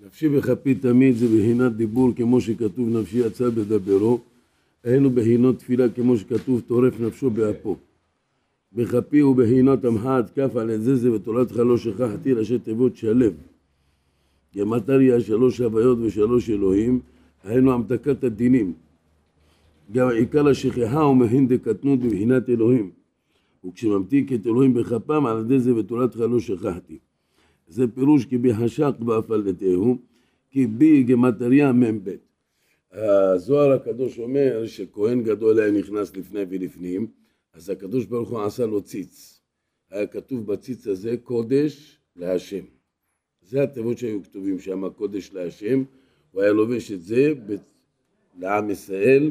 נפשי בכפי תמיד זה בהינת דיבור כמו שכתוב נפשי יצא בדברו, היינו בהינות תפילה כמו שכתוב טורף נפשו באפו. בכפי הוא בהינות עמך כף על את זה ותורתך לא שכחתי ראשי תיבות שלב. גמטריה 3 הוויות ו3 אלוהים, היינו המתקת הדינים. גם עיקר השכחה הוא מהין דקטנות בבחינת אלוהים. וכשממתיק את אלוהים בכפם על ידי זה ותורתך לא שכחתי. זה פירוש כי בהשק בהפלתהו, כי בי גמטריה מ"ב. הזוהר הקדוש אומר שכהן גדול היה נכנס לפני ולפנים, אז הקדוש ברוך הוא עשה לו ציץ. היה כתוב בציץ הזה קודש להשם. זה התיבות שהיו כתובים שם, קודש להשם. הוא היה לובש את זה לעם ישראל,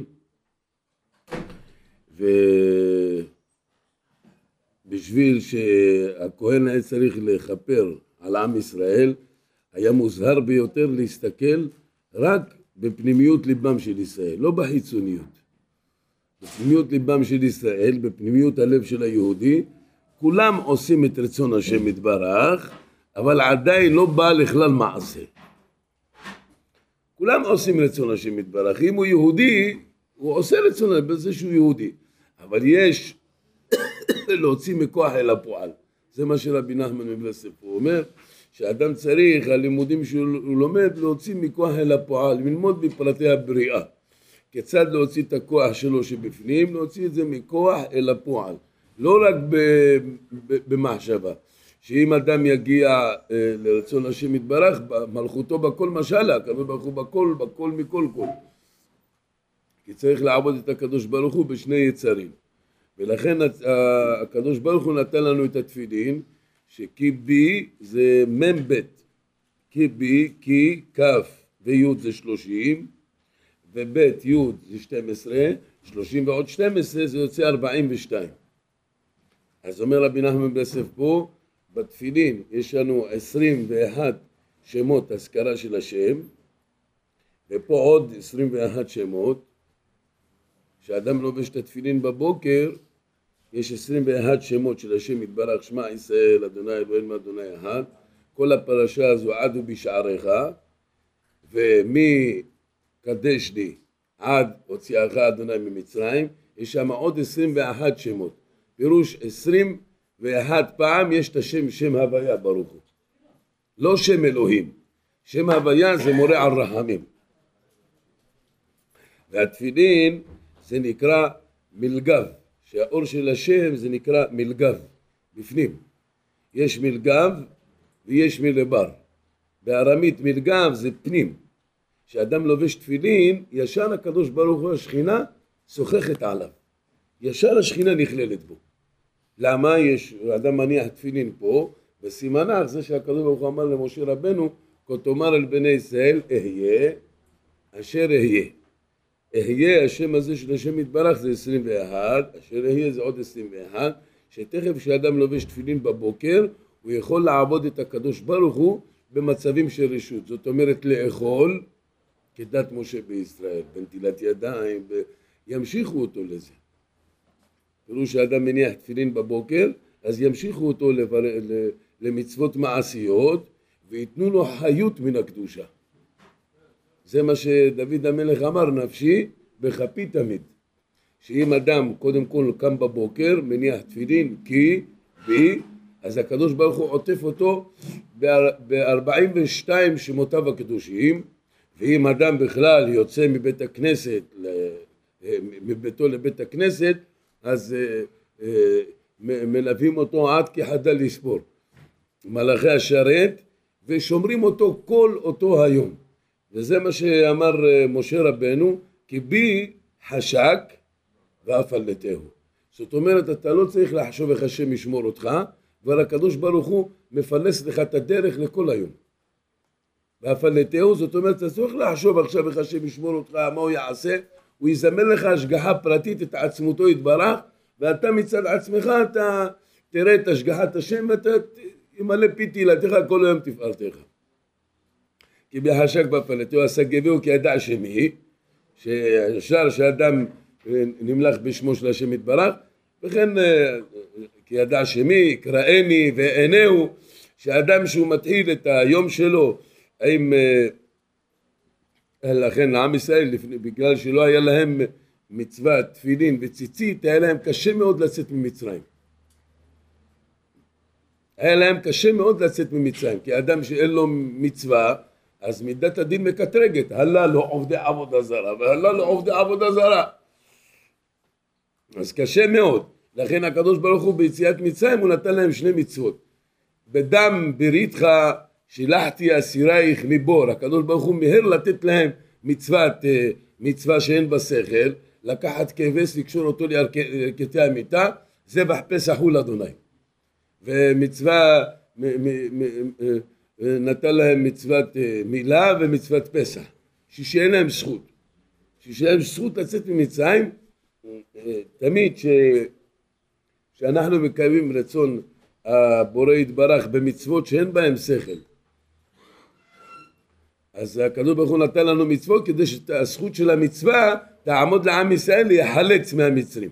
ובשביל שהכהן היה צריך לכפר על עם ישראל, היה מוזהר ביותר להסתכל רק בפנימיות ליבם של ישראל, לא בחיצוניות. בפנימיות ליבם של ישראל, בפנימיות הלב של היהודי, כולם עושים את רצון השם יתברך, אבל עדיין לא בא לכלל מעשה. כולם עושים רצון השם יתברך. אם הוא יהודי, הוא עושה רצון השם בזה שהוא יהודי. אבל יש להוציא מכוח אל הפועל. זה מה שרבי נחמן מברסלב הוא אומר, שאדם צריך, הלימודים שהוא לומד, להוציא מכוח אל הפועל, ללמוד בפרטי הבריאה. כיצד להוציא את הכוח שלו שבפנים, להוציא את זה מכוח אל הפועל. לא רק במחשבה. שאם אדם יגיע לרצון השם יתברך, מלכותו בכל משלה, הקדוש ברוך הוא בכל מכל כל. כי צריך לעבוד את הקדוש ברוך הוא בשני יצרים. ולכן הקדוש ברוך הוא נתן לנו את התפילין, שכי בי זה מ"ב. כי בי, כי כף וי' זה 30, וב' י' זה 12, 30 ועוד 12 זה יוצא 42. אז אומר רבי נחמן ברסלב פה, בתפילין יש לנו 21 שמות הזכרה של השם, ופה עוד 21 שמות. כשאדם לובש את התפילין בבוקר, יש 21 שמות של השם יתברך, שמע ישראל, אדוני אלוהינו אדוני אחד. כל הפרשה הזו עד ובשעריך, ומקדש לי עד הוציאך אדוני ממצרים, יש שם עוד 21 שמות. פירוש 21 פעם יש את השם, שם הוויה ברוך הוא. לא שם אלוהים. שם הוויה זה מורה על רחמים. והתפילין זה נקרא מלגב. שהאור של השם זה נקרא מלגב. בפנים. יש מלגב ויש מלבר. בארמית מלגב זה פנים. כשאדם לובש תפילין, ישר הקדוש ברוך הוא השכינה שוחחת עליו. ישר השכינה נכללת בו. למה? יש אדם מניח תפילין פה, בסימנך זה שהקדוש ברוך הוא אמר למשה רבנו, כה תאמר אל בני ישראל, אהיה אשר אהיה. אהיה, השם הזה של השם יתברך זה 21, אשר אהיה זה עוד 21, שתכף כשאדם לובש תפילין בבוקר, הוא יכול לעבוד את הקדוש ברוך הוא במצבים של רשות. זאת אומרת לאכול, כדת משה בישראל, בנטילת ידיים, ימשיכו אותו לזה. פירוש שאדם מניח תפילין בבוקר, אז ימשיכו אותו למצוות מעשיות, ויתנו לו חיות מן הקדושה. זה מה שדוד המלך אמר, נפשי בכפי תמיד. שאם אדם קודם כל קם בבוקר, מניח תפילין, כי, בי, אז הקדוש ברוך הוא עוטף אותו ב-42 שמותיו הקדושים, ואם אדם בכלל יוצא מבית הכנסת, מביתו לבית הכנסת, אז מלווים אותו עד כחדל לספור. מלאכי השרת, ושומרים אותו כל אותו היום. וזה מה שאמר משה רבנו, כי בי חשק והפלתהו. זאת אומרת, אתה לא צריך לחשוב איך השם ישמור אותך, אבל הקדוש ברוך הוא מפלס לך את הדרך לכל היום. והפלתהו, זאת אומרת, אתה צריך לחשוב עכשיו איך השם ישמור אותך, מה הוא יעשה, הוא יזמן לך השגחה פרטית את עצמותו יתברך, ואתה מצד עצמך, אתה תראה את השגחת השם, ואתה ימלא פי תהילתך כל היום תפארתך. כי בהשק בהפלתהו השגבהו כי ידע שמי, שישר שאדם נמלך בשמו של השם יתברך, וכן כי ידע שמי, קראני ועינהו, שאדם שהוא מתחיל את היום שלו האם לכן לעם ישראל, בגלל שלא היה להם מצווה תפילין וציצית, היה להם קשה מאוד לצאת ממצרים. היה להם קשה מאוד לצאת ממצרים, כי אדם שאין לו מצווה, אז מידת הדין מקטרגת, הלא לא עובדי עבודה זרה, והלא לא עובדי עבודה זרה. אז קשה מאוד. לכן הקדוש ברוך הוא ביציאת מצרים, הוא נתן להם שני מצוות. בדם בריתך שלחתי אסירייך מבור. הקדוש ברוך הוא מהר לתת להם מצווה שאין בשכל, לקחת כבש לקשור אותו לירכתי המיטה, זבח פסח הוא לאדוני. ומצווה, נתן להם מצוות מילה ומצוות פסח, שאין להם זכות. שאין להם זכות לצאת ממצרים. תמיד שאנחנו מקיימים רצון הבורא יתברך במצוות שאין בהם שכל, אז הקדוש ברוך הוא נתן לנו מצוות כדי שהזכות של המצווה תעמוד לעם ישראל להיחלץ מהמצרים.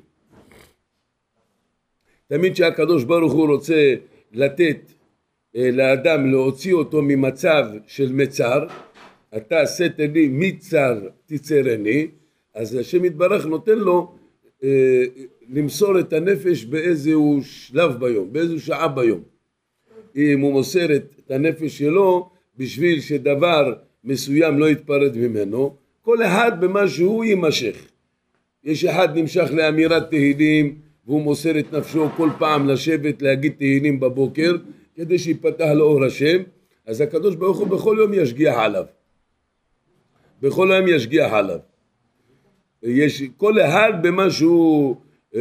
תמיד שהקדוש ברוך הוא רוצה לתת לאדם, להוציא אותו ממצב של מצר, אתה עשית לי מצר תצרני, אז השם יתברך נותן לו למסור את הנפש באיזשהו שלב ביום, באיזשהו שעה ביום. אם הוא מוסר את הנפש שלו בשביל שדבר מסוים לא יתפרד ממנו, כל אחד במה שהוא יימשך. יש אחד נמשך לאמירת תהילים, והוא מוסר את נפשו כל פעם לשבת להגיד תהילים בבוקר, כדי שיפתח לאור השם. אז הקדוש ברוך הוא בכל יום ישגיח עליו. בכל יום ישגיח עליו. יש כל אחד במה שהוא,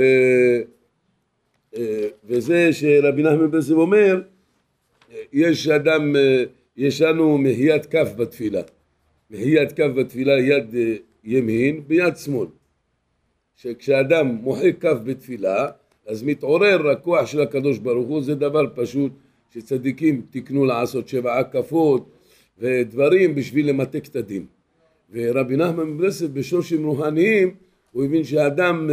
וזה שרבי נחמן ברסלב אומר, יש לנו מחיית כף בתפילה. מחיית כף בתפילה יד ימין ביד שמאל. שכשאדם מוחק כף בתפילה, אז מתעורר הכוח של הקדוש ברוך הוא. זה דבר פשוט שצדיקים תקנו לעשות 7 כפות ודברים בשביל למתק את הדין. ורבי נחמן ברסלב בשורשים רוחניים, הוא הבין שאדם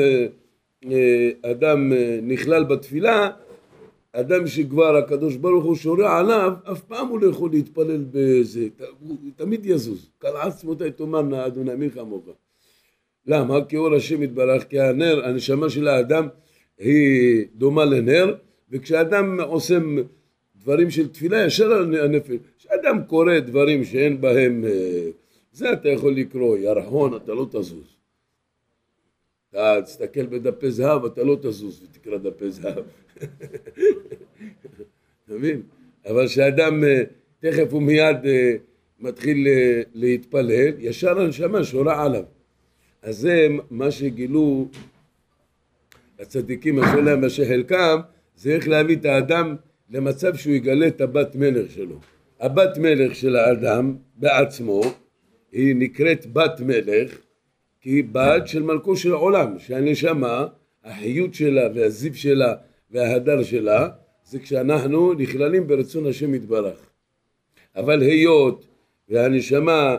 נכלל בתפילה, אדם שכבר הקדוש ברוך הוא שורע עליו, אף פעם הוא לא יכול להתפלל בזה, הוא תמיד יזוז. כל עצמותי תאמרנה אדוני מי כמוך. למה? כי אור השם יתברך, כי הנר, הנשמה של האדם היא דומה לנר, וכשאדם עושה דברים של תפילה ישר הנפש, כשאדם קורא דברים שאין בהם, זה אתה יכול לקרוא, ירחון, אתה לא תזוז. אתה תסתכל בדפי זהב, אתה לא תזוז ותקרא דפי זהב. אתה מבין? אבל כשאדם תכף ומיד מתחיל להתפלל, ישר הנשמה שורה עליו. אז זה מה שגילו הצדיקים אשר להם אשר חלקם, זה איך להביא את האדם למצב שהוא יגלה את הבת מלך שלו. הבת מלך של האדם בעצמו היא נקראת בת מלך, כי היא בת של מלכו של העולם, שהנשמה, החיות שלה והזיו שלה וההדר שלה, זה כשאנחנו נכללים ברצון השם יתברך. אבל היות והנשמה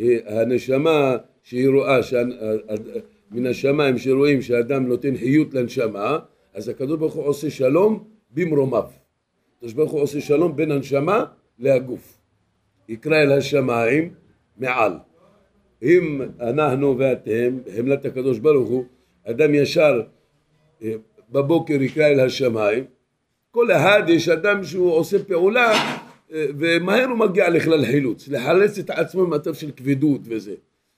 שהיא רואה, מן השמיים שרואים שהאדם נותן חיות לנשמה, אז הקדוש ברוך הוא עושה שלום במרומיו. הקדוש ברוך הוא עושה שלום בין הנשמה להגוף. יקרא אל השמיים מעל. אם אנחנו ואתם, חמלת הקדוש ברוך הוא, אדם ישר בבוקר יקרא אל השמיים, כל אחד יש אדם שהוא עושה פעולה ומהר הוא מגיע לכלל חילוץ, לחלץ את עצמו במצב של כבדות וזה.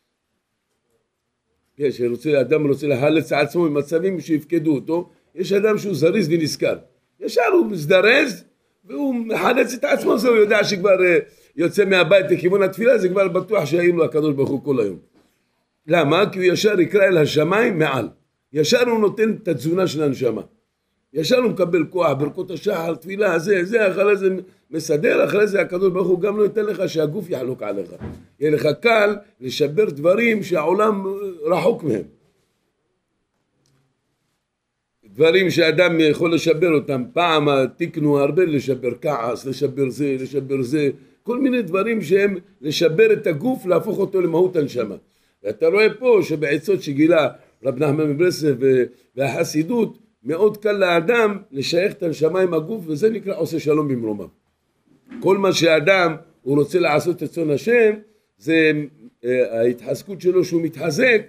יש, אדם רוצה לחלץ את עצמו במצבים שיפקדו אותו, יש אדם שהוא זריז ונזכר, ישר הוא מזדרז והוא מחלץ את עצמו, זה הוא יודע שכבר יוצא מהבית לכיוון התפילה, זה כבר בטוח שהאים לו הקדוש ברוך הוא כל היום. למה? כי הוא ישר יקרא אל השמיים מעל, ישר הוא נותן את התזונה של הנשמה, ישר הוא מקבל כוח, ברכות השחר, תפילה, זה, אחרי זה מסדר, אחרי זה הקדוש ברוך הוא גם לא ייתן לך שהגוף יחלוק עליך. יהיה לך קל לשבר דברים שהעולם רחוק מהם. דברים שאדם יכול לשבר אותם, פעם תקנו הרבה לשבר כעס, לשבר זה, כל מיני דברים שהם לשבר את הגוף, להפוך אותו למהות הנשמה. ואתה רואה פה שבעצות שגילה רב נחמן מברסלב והחסידות, מאוד קל לאדם לשייך את הנשמה עם הגוף, וזה נקרא עושה שלום במרומיו. כל מה שאדם הוא רוצה לעשות את רצון השם, זה ההתחזקות שלו שהוא מתחזק,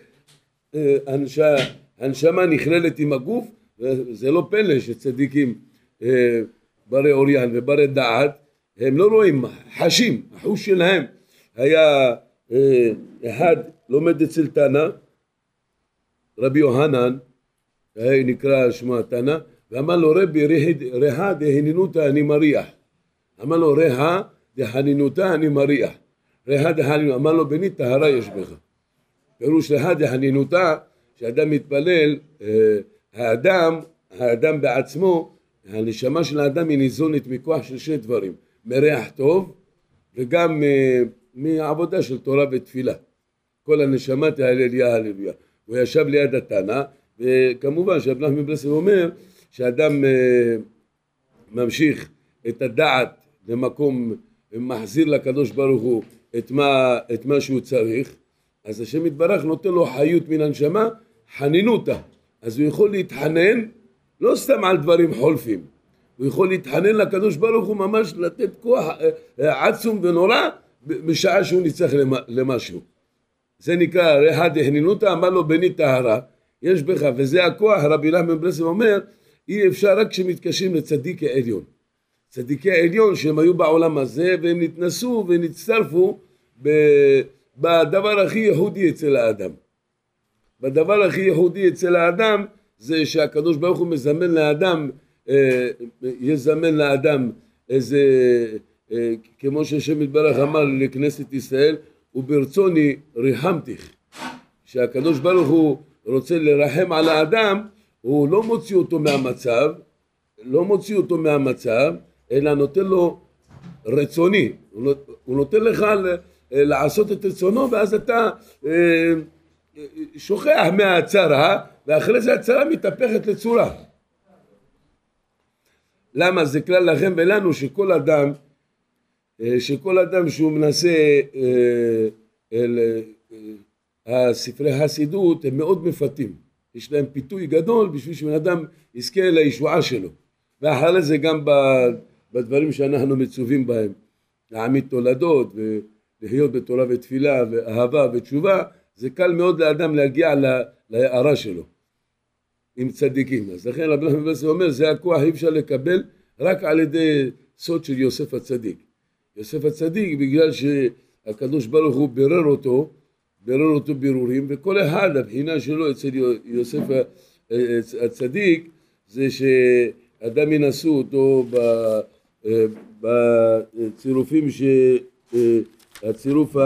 הנשמה נכללת עם הגוף, וזה לא פלא שצדיקים ברי אוריין וברי דעת, הם לא רואים, חשים, החוש שלהם. היה אחד לומד אצל תנא, רבי יוחנן, נקרא שמו תנא, ואמר לו רבי רהה דהנינותא אני מריח. אמר לו רהה דהנינותא אני מריח. רהה דהנינותא, אמר לו בני טהרה יש בך. פירוש רהה דהנינותא, שאדם מתפלל, האדם בעצמו, הנשמה של האדם היא ניזונת מכוח של שני דברים, מריח טוב וגם מעבודה של תורה ותפילה. כל הנשמה תהלליה הללויה. הוא ישב ליד התנא, וכמובן שרב נחמן מברסלב אומר שאדם ממשיך את הדעת למקום, מחזיר לקדוש ברוך הוא את מה שהוא צריך, אז השם יתברך נותן לו חיות מן הנשמה, חנינותא. אז הוא יכול להתחנן לא סתם על דברים חולפים, הוא יכול להתחנן לקדוש ברוך הוא ממש לתת כוח עצום ונורא בשעה שהוא ניצח למשהו. זה נקרא רהה דהנינותא, אמר לו בני טהרה יש בך, וזה הכוח. רבי נחמן מברסלב אומר אי אפשר רק כשמתקשרים לצדיקי עליון. צדיקי העליון שהם היו בעולם הזה והם נתנסו ונצטרפו בדבר הכי יהודי אצל האדם. בדבר הכי יהודי אצל האדם זה שהקדוש ברוך הוא מזמן לאדם, יזמן לאדם איזה, כמו שהשם יתברך אמר לכנסת ישראל, וברצוני ריחמתיך. שהקדוש ברוך הוא רוצה לרחם על האדם, הוא לא מוציא אותו מהמצב, אלא נותן לו רצוני, הוא נותן לך לעשות את רצונו, ואז אתה שוכח מהצרה, ואחרי זה הצרה מתהפכת לצורה. למה? זה כלל לכם ולנו שכל אדם שהוא מנסה, הספרי החסידות הם מאוד מפתים, יש להם פיתוי גדול בשביל שבן אדם יזכה לישועה שלו, ואחרי זה גם בדברים שאנחנו מצווים בהם, להעמיד תולדות ולהיות בתורה ותפילה ואהבה ותשובה, זה קל מאוד לאדם להגיע להערה שלו עם צדיקים. אז לכן רבי נחמן מברסלב אומר זה הכוח אי אפשר לקבל רק על ידי סוד של יוסף הצדיק. יוסף הצדיק בגלל שהקדוש ברוך הוא בירר אותו בירורים, וכל אחד הבחינה שלו אצל יוסף הצדיק זה שאדם ינסו אותו בצירופים הצירוף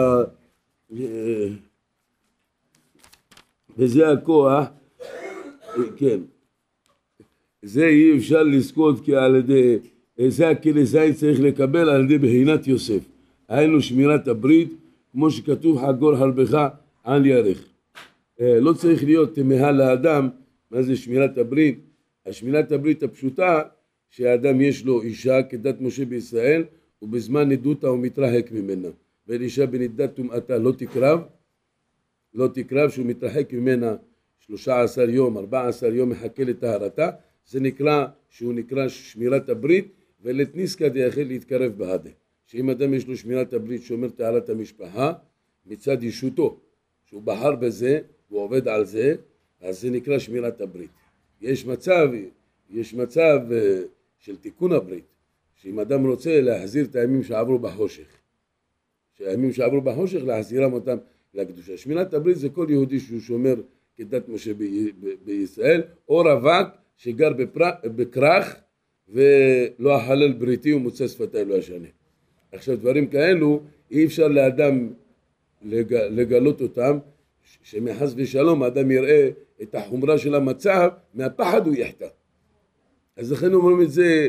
וזה הכוח, כן, זה אי אפשר לזכות כי על ידי, זה הכלי זין צריך לקבל על ידי בחינת יוסף, היינו שמירת הברית, כמו שכתוב חגור הרבך על ירך. לא צריך להיות תמהה לאדם, מה זה שמירת הברית? השמירת הברית הפשוטה, שהאדם יש לו אישה כדת משה בישראל, ובזמן נדותה הוא מתרחק ממנה, ואישה בנדת טומאתה לא תקרב שהוא מתרחק ממנה 13 יום, 14 יום מחכה לטהרתה, זה נקרא, שהוא נקרא שמירת הברית, ולתניסקא דייחל להתקרב בהדה. שאם אדם יש לו שמירת הברית שאומר טהרת המשפחה, מצד ישותו, שהוא בחר בזה, הוא עובד על זה, אז זה נקרא שמירת הברית. יש מצב של תיקון הברית, שאם אדם רוצה להחזיר את הימים שעברו בחושך, שהימים שעברו בחושך להחזירם אותם לקדושה. שמירת הברית זה כל יהודי שהוא שומר כדת משה בישראל, או רווק שגר בכרך ולא החלל בריתי ומוצא שפתי לא ישנה. עכשיו דברים כאלו אי אפשר לאדם לגלות אותם, שמחס ושלום האדם יראה את החומרה של המצב, מהפחד הוא יחטא. אז לכן אומרים את זה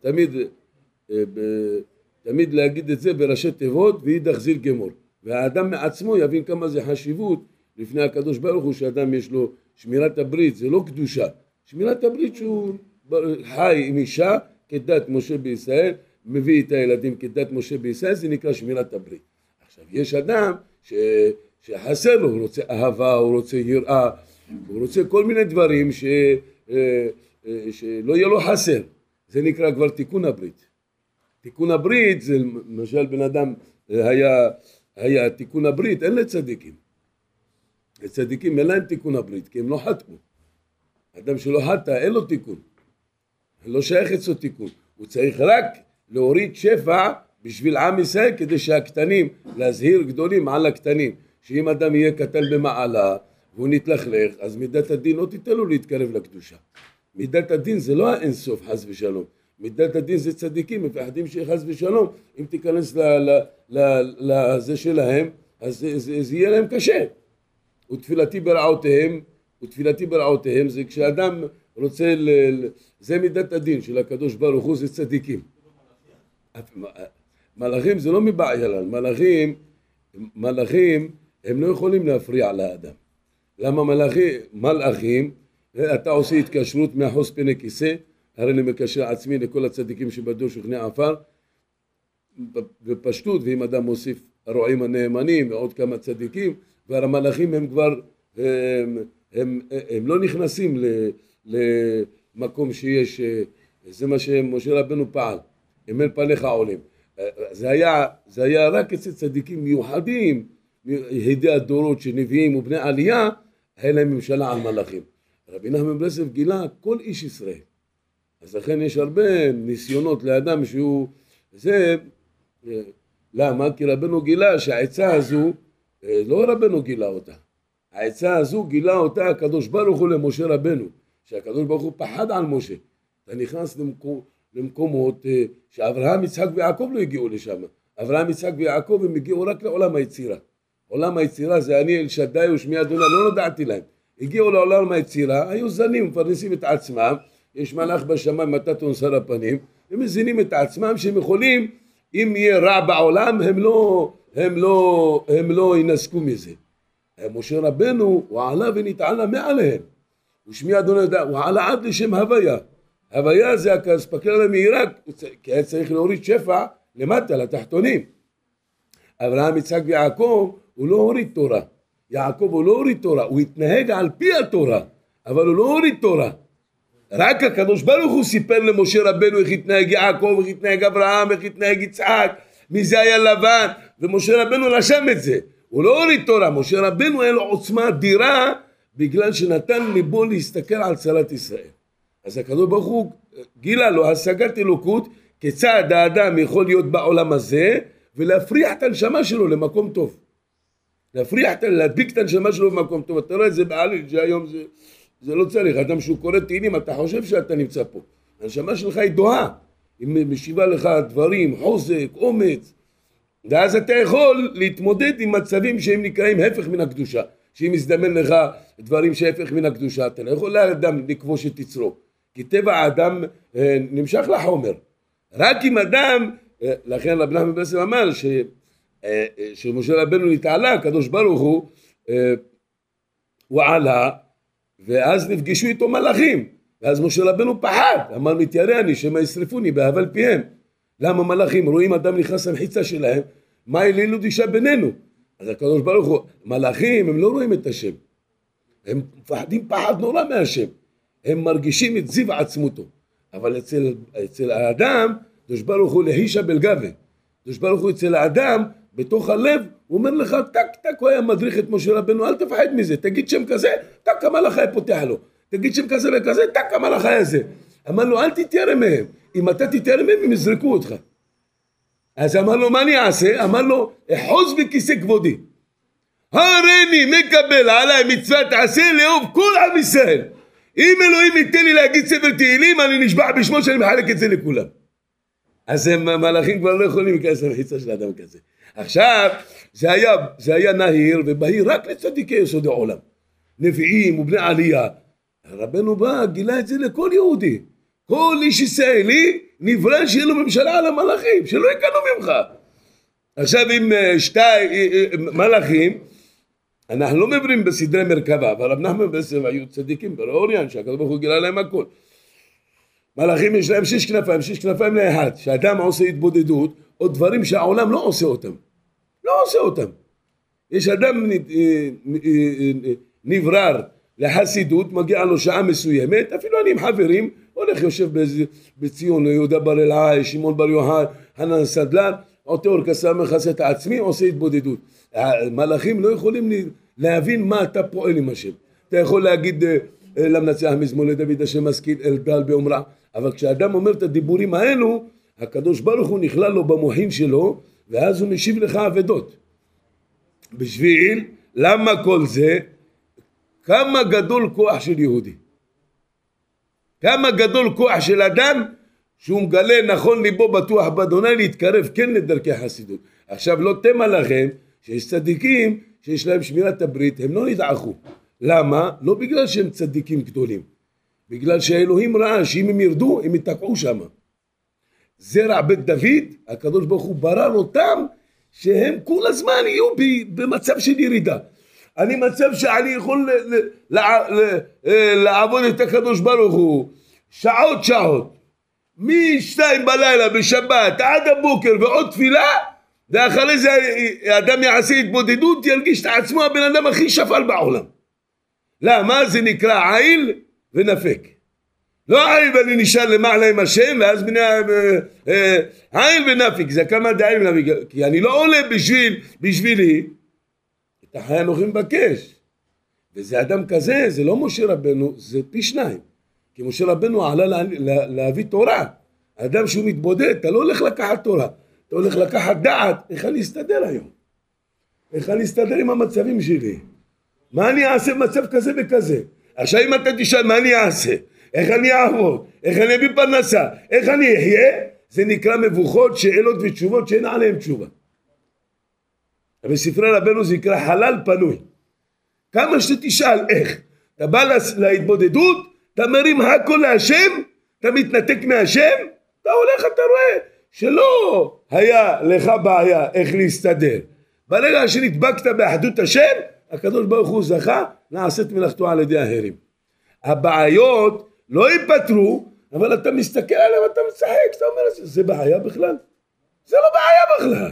תמיד להגיד את זה בראשי תיבות ואידך זיל גמור, והאדם מעצמו יבין כמה זה חשיבות לפני הקדוש ברוך הוא, שאדם יש לו שמירת הברית, זה לא קדושה, שמירת הברית שהוא חי עם אישה כדת משה בישראל, מביא את הילדים כדת משה בישראל, זה נקרא שמירת הברית. עכשיו יש אדם שחסר לו, הוא רוצה אהבה, הוא רוצה יראה, הוא רוצה כל מיני דברים שלא יהיה לו חסר, זה נקרא כבר תיקון הברית. תיקון הברית זה למשל בן אדם היה תיקון הברית, אין לצדיקים. לצדיקים אין להם תיקון הברית, כי הם לא חתמו. אדם שלא חתה, אין לו תיקון. לא שייך אצלו תיקון. הוא צריך רק להוריד שפע בשביל עם ישראל, כדי שהקטנים, להזהיר גדולים על הקטנים. שאם אדם יהיה קטן במעלה, והוא נתלכלך, אז מידת הדין לא תיתן לו להתקרב לקדושה. מידת הדין זה לא האינסוף, חס ושלום. מידת הדין זה צדיקים, מפחדים שחס ושלום, אם תיכנס לזה שלהם, אז זה יהיה להם קשה. ותפילתי ברעותיהם זה כשאדם רוצה, זה מידת הדין של הקדוש ברוך הוא, זה צדיקים. מלאכים זה לא מבעיה, מלאכים הם לא יכולים להפריע לאדם. למה מלאכים, אתה עושה התקשרות מאחוז פני כיסא, הרי אני מקשר עצמי לכל הצדיקים שבדור שוכני עפר, בפשטות, ואם אדם מוסיף הרועים הנאמנים ועוד כמה צדיקים, והמלאכים הם כבר, הם לא נכנסים למקום שיש, זה מה שמשה רבנו פעל, אם אל פניך עולים. זה היה רק אצל צדיקים מיוחדים, יהודי הדורות שנביאים ובני עלייה, היה להם ממשלה על מלאכים. רבי נחמן מברסלב גילה כל איש ישראל. אז לכן יש הרבה ניסיונות לאדם שהוא, זה, למה? כי רבנו גילה שהעצה הזו, לא רבנו גילה אותה, העצה הזו גילה אותה הקדוש ברוך הוא למשה רבנו, שהקדוש ברוך הוא פחד על משה. אתה נכנס למקומות שאברהם, יצחק ויעקב לא הגיעו לשם. אברהם, יצחק ויעקב הם הגיעו רק לעולם היצירה. עולם היצירה זה אני אל שדי ושמי אדוני, לא נודעתי להם. הגיעו לעולם היצירה, היו זנים, מפרנסים את עצמם, יש מלאך בשמיים מתת ונשא הפנים, הם מזינים את עצמם שהם יכולים, אם יהיה רע בעולם, הם לא ינסקו מזה. משה רבנו, הוא עלה ונתעלה מעליהם. ושמי אדוני, הוא עלה עד לשם הוויה. הוויה זה הספקר עליהם מעיראק, כי היה צריך להוריד שפע למטה, לתחתונים. אברהם, יצחק ויעקב, הוא לא הוריד תורה. יעקב הוא לא הוריד תורה, הוא התנהג על פי התורה, אבל הוא לא הוריד תורה. רק הקדוש ברוך הוא סיפר למשה רבנו איך התנהג יעקב, איך התנהג אברהם, איך התנהג יצחק, מי זה היה לבן, ומשה רבנו רשם את זה. הוא לא הוריד תורה, משה רבנו היה לו עוצמה אדירה, בגלל שנתן ליבו להסתכל על צרת ישראל. אז הקדוש ברוך הוא גילה לו השגת אלוקות, כיצד האדם יכול להיות בעולם הזה, ולהפריח את הנשמה שלו למקום טוב. להדביק את הנשמה שלו במקום טוב. אתה רואה את זה בעליל, שהיום זה לא צריך. אדם שהוא קורא תהילים, אתה חושב שאתה נמצא פה. הנשמה שלך היא דוהה. היא משיבה לך דברים, חוזק, אומץ. ואז אתה יכול להתמודד עם מצבים שהם נקראים הפך מן הקדושה. שאם יזדמן לך דברים שהפך מן הקדושה, אתה לא יכול לאדם לכבוש את יצרו. כי טבע האדם נמשך לחומר. רק אם אדם, לכן רבי נחמן מברסלב אמר שמשה רבנו נתעלה, הקדוש ברוך הוא עלה, ואז נפגשו איתו מלאכים, ואז משה רבנו פחד, אמר מתיירא אני שמא ישרפוני בהבל פיהם. למה מלאכים רואים אדם נכנס למחיצה שלהם, מה אלינו אישה בינינו? אז הקדוש ברוך הוא, מלאכים הם לא רואים את השם, הם מפחדים פחד נורא מהשם, הם מרגישים את זיו עצמותו, אבל אצל האדם, הקדוש ברוך הוא להישה בלגבה, הקדוש ברוך הוא אצל האדם, בתוך הלב, הוא אומר לך, טק, הוא היה מדריך את משה רבנו, אל תפחד מזה, תגיד שם כזה, טק המלאך היה פותח לו, תגיד שם כזה וכזה, טק המלאך היה זה. אמר לו, אל תתיירא מהם, אם אתה תתיירא מהם, הם יזרקו אותך. אז אמר לו, מה אני אעשה? אמר לו, אחוז בכיסא כבודי. הריני מקבל עליי מצוות תעשה לאהוב כל עם ישראל. אם אלוהים ייתן לי להגיד ספר תהילים, אני נשבע בשמו שאני מחלק את זה לכולם. אז המלאכים כבר לא יכולים להיכנס למחיצה של אדם כזה. עכשיו, זה היה נהיר ובהיר רק לצדיקי יסוד העולם. נביאים ובני עלייה. רבנו בא, גילה את זה לכל יהודי. כל איש ישראלי נברא שיהיה לו ממשלה על המלאכים, שלא יקנו ממך. עכשיו עם שתי מלאכים, אנחנו לא מברים בסדרי מרכבה, אבל רב נחמן מברסלב היו צדיקים בראוריין, שהקדוש ברוך הוא גילה להם הכל. מלאכים יש להם 6 כנפיים, 6 כנפיים לאחד, שאדם עושה התבודדות, או דברים שהעולם לא עושה אותם. לא עושה אותם. יש אדם נברר לחסידות, מגיע לו שעה מסוימת, אפילו אני עם חברים, הולך יושב בציון, יהודה בר אלעאי, שמעון בר יוחאי, חנן סדלן, עוטה קסם מכסה את עצמי, עושה התבודדות. מלאכים לא יכולים להבין מה אתה פועל עם השם. אתה יכול להגיד למנצח מזמור לדוד השם משכיל אל דל באומרה, אבל כשאדם אומר את הדיבורים האלו, הקדוש ברוך הוא נכלל לו במוחין שלו, ואז הוא משיב לך אבדות. בשביל, למה כל זה? כמה גדול כוח של יהודי. כמה גדול כוח של אדם, שהוא מגלה נכון ליבו בטוח באדוני להתקרב כן לדרכי חסידות. עכשיו לא תמה לכם שיש צדיקים שיש להם שמירת הברית, הם לא נדעכו. למה? לא בגלל שהם צדיקים גדולים, בגלל שהאלוהים ראה שאם הם ירדו הם יתקעו שם. זרע בית דוד, הקדוש ברוך הוא ברר אותם שהם כל הזמן יהיו במצב של ירידה. אני מצב שאני יכול לעבוד את הקדוש ברוך הוא שעות משתיים בלילה בשבת עד הבוקר ועוד תפילה, ואחרי זה האדם יעשה התבודדות, ירגיש את עצמו הבן אדם הכי שפל בעולם. למה? זה נקרא עיל ונפק. לא עיל ואני נשאר למעלה עם השם, ואז עיל ונפק. זה כמה דעים ונפק, כי אני לא עולה בשבילי את החיה אנוכי מבקש. וזה אדם כזה, זה לא משה רבנו, זה פי שניים. כי משה רבנו עלה להביא תורה. האדם שהוא מתבודד, אתה לא הולך לקחת תורה, אתה הולך לקחת דעת. איך אני אסתדר היום? איך אני אסתדר עם המצבים שלי? מה אני אעשה במצב כזה וכזה? עכשיו אם אתה תשאל מה אני אעשה, איך אני אעבוד, איך אני אביא פרנסה, איך אני אחיה, זה נקרא מבוכות, שאלות ותשובות שאין עליהן תשובה. בספרי רבנו זה נקרא חלל פנוי. כמה שתשאל איך, אתה בא להתבודדות, אתה מרים הכל להשם, אתה מתנתק מהשם, אתה הולך, אתה רואה שלא היה לך בעיה איך להסתדר. ברגע שנדבקת באחדות השם, הקדוש ברוך הוא זכה לעשות מלאכתו על ידי האחרים. הבעיות לא ייפתרו, אבל אתה מסתכל עליהם, אתה משחק, אתה אומר, זה בעיה בכלל? זה לא בעיה בכלל.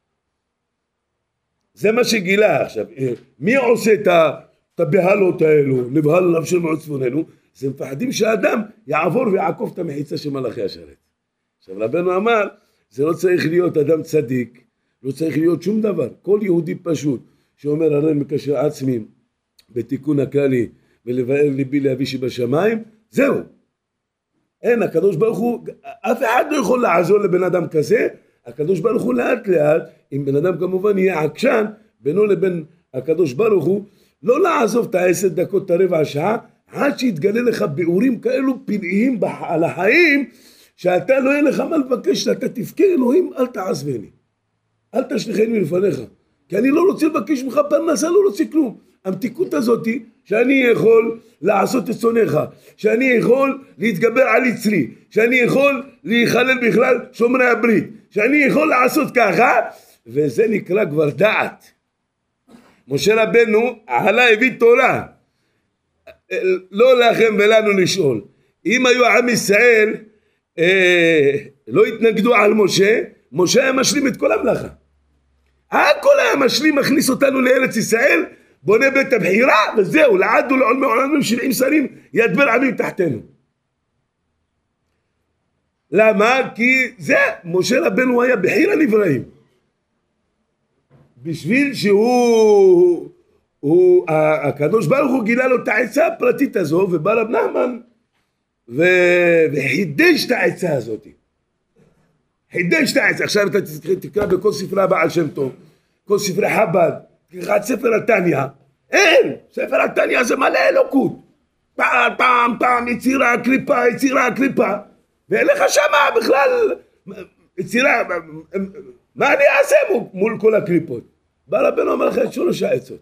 זה מה שגילה עכשיו. מי עושה את הבהלות האלו, נבהל עליו של מעצבוננו? זה מפחדים שהאדם יעבור ויעקוף את המחיצה של מלאכי השרת. עכשיו רבנו אמר, זה לא צריך להיות אדם צדיק, לא צריך להיות שום דבר. כל יהודי פשוט שאומר הרי מקשר עצמי בתיקון הכללי ולבאר ליבי לאבי שבשמיים, זהו. אין, הקדוש ברוך הוא, אף אחד לא יכול לעזור לבן אדם כזה. הקדוש ברוך הוא לאט לאט, אם בן אדם כמובן יהיה עקשן, בינו לבין הקדוש ברוך הוא, לא לעזוב את 10 דקות, את הרבע שעה, עד שיתגלה לך ביאורים כאלו פלאיים על החיים, שאתה לא יהיה לך מה לבקש, שאתה תבכה אלוהים, אל תעזבני, אל תשליכני מלפניך, כי אני לא רוצה לבקש ממך פרנסה, לא רוצה כלום. המתיקות הזאת שאני יכול לעשות את שונאיך, שאני יכול להתגבר על יצרי, שאני יכול להיכלל בכלל שומרי הברית, שאני יכול לעשות ככה, וזה נקרא כבר דעת. משה רבנו עלה הביא תורה, לא לכם ולנו לשאול. אם היו עם ישראל לא התנגדו על משה, משה היה משלים את כל המלאכה. הכל היה משלים, מכניס אותנו לארץ ישראל, בונה בית הבחירה, וזהו, לעד ולעולמי עולמים 70 שרים ידבר עמים תחתנו. למה? כי זה, משה רבנו היה בחיר הנבראים. בשביל הקדוש ברוך הוא גילה לו את העצה הפרטית הזו, ובא רב נחמן וחידש את העצה הזאת. חידש את העצה. עכשיו אתה תקרא בכל ספרי הבעל שם טוב, כל ספרי חב"ד, תקרא את ספר התניא. אין, ספר התניא זה מלא אלוקות. פעם, יצירה, קליפה. ואין לך שמה בכלל יצירה, מה אני אעשה מול כל הקליפות? בא רבנו אומר לך את 3 העצות.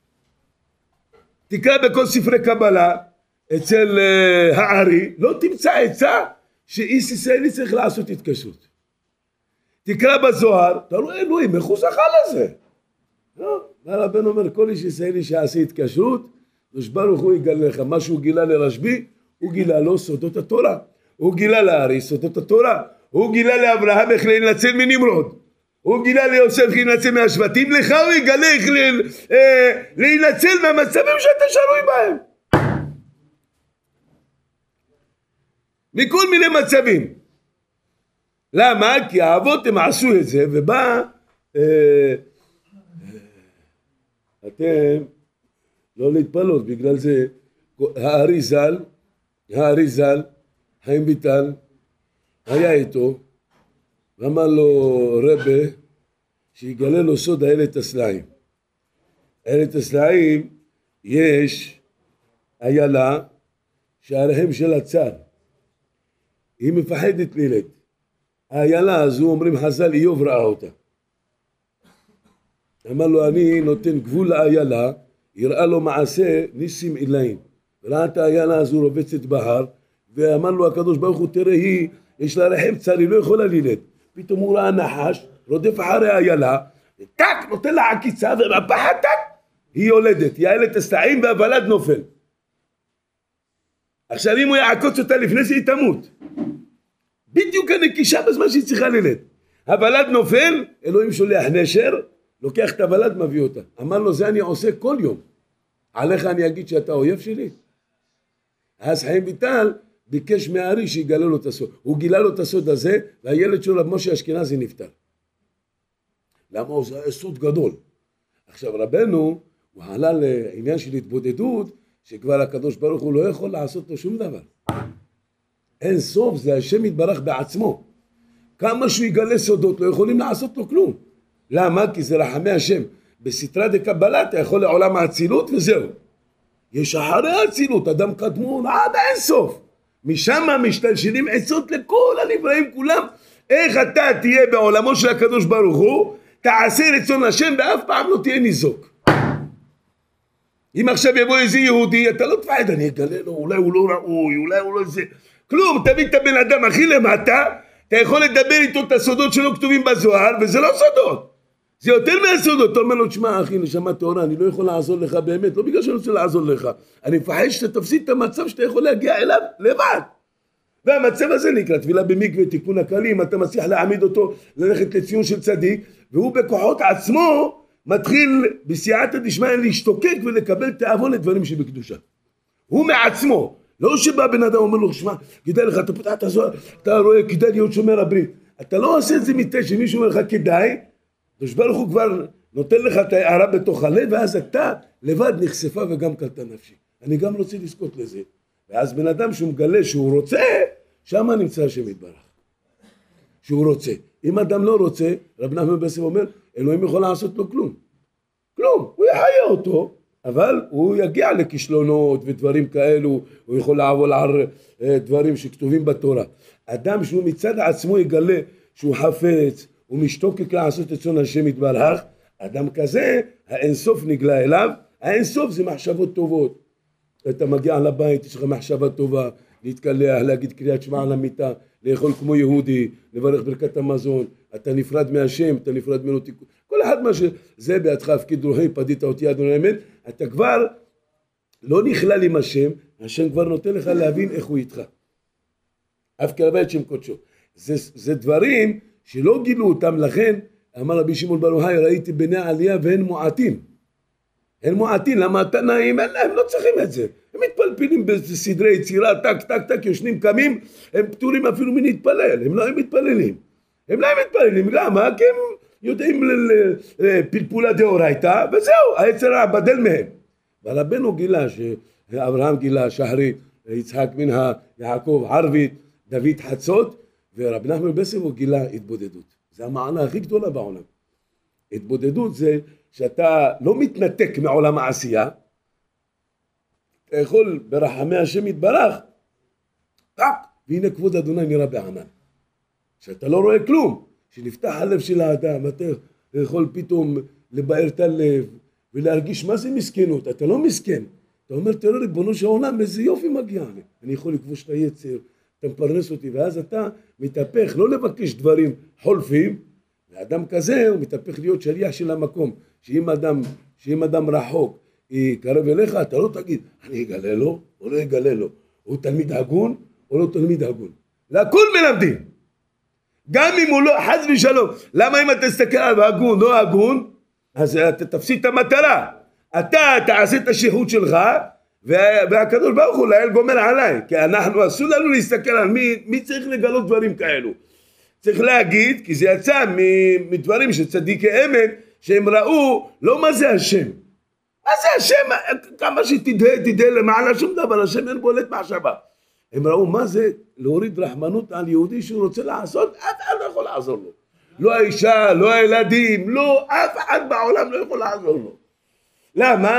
תקרא בכל ספרי קבלה, אצל הארי, לא תמצא עצה שאיש ישראלי צריך לעשות התקשרות. תקרא בזוהר, אתה רואה אלוהים, איך הוא זכה לזה? בא רבנו אומר, כל איש ישראלי שעשה התקשרות, הקדוש ברוך הוא יגלה לך, מה שהוא גילה לרשב"י, הוא גילה לו סודות התורה. הוא גילה לארי סודות התורה. הוא גילה לאברהם איך להינצל מנמרוד. הוא גילה ליוסף איך להינצל מהשבטים. לך הוא יגלה איך להינצל מהמצבים שאתה שרוי בהם. מכל מיני מצבים. למה? כי האבות הם עשו את זה, ובא, אתם לא להתפלות, בגלל זה הארי ז"ל, חיים ויטל, היה איתו, ואמר לו רבה, שיגלה לו סוד האלת הסלעים. האלת הסלעים יש איילה שעליהם של הצר, היא מפחדת לילד. האיילה הזו, אומרים חז"ל, איוב ראה אותה. אמר לו, אני נותן גבול לאיילה, יראה לו מעשה ניסים עילאים. ראה את האיילה הזו רובצת בהר, ואמר לו הקדוש ברוך הוא, תראה, היא יש לה רחם צר, היא לא יכולה לילד. פתאום הוא ראה נחש, רודף אחרי האיילה, טק, נותן לה עקיצה, ובפחד טק, היא יולדת, היא האלת הסלעים והוולד נופל. עכשיו אם הוא יעקוץ אותה לפני שהיא תמות, בדיוק הנקישה בזמן שהיא צריכה לילד. הוולד נופל, אלוהים שולח נשר, לוקח את הוולד, מביא אותה. אמר לו, זה אני עושה כל יום. עליך אני אגיד שאתה אויב שלי? אז חיים ויטל ביקש מהארי שיגלה לו את הסוד. הוא גילה לו את הסוד הזה, והילד שלו רב משה אשכנזי נפטר. למה? זה סוד גדול. עכשיו רבנו, הוא עלה לעניין של התבודדות, שכבר הקדוש ברוך הוא לא יכול לעשות לו שום דבר. אין סוף, זה השם יתברך בעצמו. כמה שהוא יגלה סודות, לא יכולים לעשות לו כלום. למה? כי זה רחמי השם. בסתרא דקבלה אתה יכול לעולם האצילות וזהו. יש אחרי האצילות, אדם קדמון עד אין סוף. משם משתלשלים עצות לכל הנבראים כולם. איך אתה תהיה בעולמו של הקדוש ברוך הוא, תעשה רצון השם ואף פעם לא תהיה ניזוק. אם עכשיו יבוא איזה יהודי, אתה לא תפחד, אני אגלה לו, אולי הוא לא ראוי, אולי הוא לא זה. כלום, תביא את הבן אדם הכי למטה, אתה יכול לדבר איתו את הסודות שלו כתובים בזוהר, וזה לא סודות. זה יותר מהסודות. אתה אומר לו, תשמע אחי, נשמה טהורה, אני לא יכול לעזור לך באמת, לא בגלל שאני רוצה לעזור לך. אני מפחד שאתה תפסיד את המצב שאתה יכול להגיע אליו לבד. והמצב הזה נקרא תפילה במקווה, תיקון הקלים, אתה מצליח להעמיד אותו, ללכת לציון של צדיק, והוא בכוחות עצמו מתחיל בסייעתא דשמיא להשתוקק ולקבל תאבון לדברים שבקדושה. הוא מעצמו. לא שבא בן אדם אומר לו, שמע, כדאי לך, אתה פותח את הזוהר, אתה רואה, כדאי להיות שומר הברית. אתה לא עושה את זה מתשע, מישהו אומר לך כדאי, הקדוש ברוך הוא כבר נותן לך את ההערה בתוך הלב, ואז אתה לבד נחשפה וגם קלטה נפשי. אני גם רוצה לזכות לזה. ואז בן אדם שהוא מגלה שהוא רוצה, שם נמצא השם יתברך. שהוא רוצה. אם אדם לא רוצה, רב נחמן ברסלב אומר, אלוהים יכול לעשות לו כלום. כלום, הוא יחיה אותו. אבל הוא יגיע לכישלונות ודברים כאלו, הוא יכול לעבור על דברים שכתובים בתורה. אדם שהוא מצד עצמו יגלה שהוא חפץ, הוא משתוקק לעשות את רצון השם יתברך, אדם כזה, האינסוף נגלה אליו, האינסוף זה מחשבות טובות. אתה מגיע לבית, יש לך מחשבה טובה, להתקלח, להגיד קריאת שמע על המיטה, לאכול כמו יהודי, לברך ברכת המזון, אתה נפרד מהשם, אתה נפרד ממנו תיקון. כל אחד מה שזה בידך הפקיד רוחי, פדית אותי אדוני אמן, אתה כבר לא נכלל עם השם, השם כבר נותן לך להבין איך הוא איתך. אף קרבה את שם קודשו. זה דברים שלא גילו אותם, לכן אמר רבי שמעון בר יוחאי, ראיתי בני עלייה והן מועטים. הן מועטים, למה התנאים, הם לא צריכים את זה. הם מתפלפלים בסדרי יצירה, טק, טק, טק, יושנים, קמים, הם פטורים אפילו מלהתפלל, הם לא מתפללים. הם לא מתפללים, למה? כי הם יודעים פלפולה דאורייתא, וזהו, היצר הרע בדל מהם. ורבנו גילה, שאברהם גילה, שחרי, יצחק מנהה, יעקב ערבית, דוד חצות, ורב נחמן ברסלב הוא גילה התבודדות. זה המעלה הכי גדולה בעולם. התבודדות זה שאתה לא מתנתק מעולם העשייה, אתה יכול ברחמי השם יתברך, והנה כבוד אדוני נראה בענן. שאתה לא רואה כלום, שנפתח הלב של האדם, אתה יכול פתאום לבאר את הלב, ולהרגיש מה זה מסכנות, אתה לא מסכן. אתה אומר, תראה ריבונו של העולם, איזה יופי מגיע לי. אני יכול לכבוש את היצר, אתה מפרנס אותי, ואז אתה מתהפך, לא לבקש דברים חולפים, ואדם כזה הוא מתהפך להיות שליח של המקום, שאם אדם רחוק, יקרב אליך, אתה לא תגיד, אני אגלה לו, או לא אגלה לו, הוא תלמיד הגון, או לא תלמיד הגון. לכל מלמדים. גם אם הוא לא, חס ושלום, למה אם אתה תסתכל על הגון, לא הגון, אז אתה תפסיד את המטרה. אתה תעשה את השליחות שלך, והקדוש ברוך הוא לאל גומר עליי, כי אנחנו אסור לנו להסתכל על מי צריך לגלות דברים כאלו. צריך להגיד, כי זה יצא מדברים של צדיקי אמת, שהם ראו, לא מה זה השם. מה זה השם? כמה שתדהה למעלה שום דבר, השם אין בולט מחשבה. הם ראו מה זה להוריד רחמנות על יהודי שהוא רוצה לעשות, אף אחד לא יכול לעזור לו. לא האישה, לא הילדים, לא, אף אחד בעולם לא יכול לעזור לו. למה?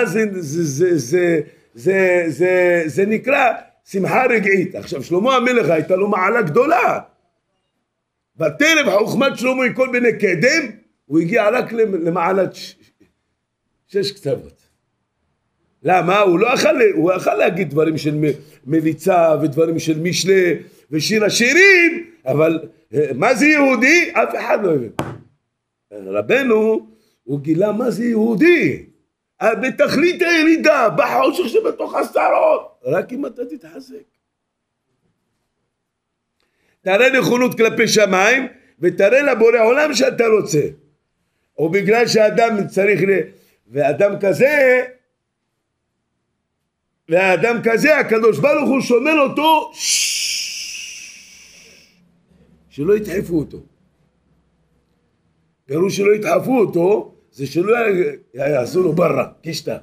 זה נקרא שמחה רגעית. עכשיו שלמה המלך הייתה לו מעלה גדולה. בטרף חוכמת שלמה עם כל מיני קדם, הוא הגיע רק למעלת 6 קצוות. למה? הוא אכל להגיד דברים של מליצה ודברים של משלה ושיר השירים, אבל מה זה יהודי? אף אחד לא הבין. רבנו, הוא גילה מה זה יהודי. בתכלית הירידה, בחושך שבתוך הסתרות, רק אם אתה תתחזק. תראה נכונות כלפי שמיים, ותראה לבורא עולם שאתה רוצה. או בגלל שאדם צריך, והאדם כזה, הקדוש ברוך הוא שומר אותו, שלא ידחפו אותו. פירוש שלא ידחפו אותו, זה שלא יעשו לו ברra, קישטה.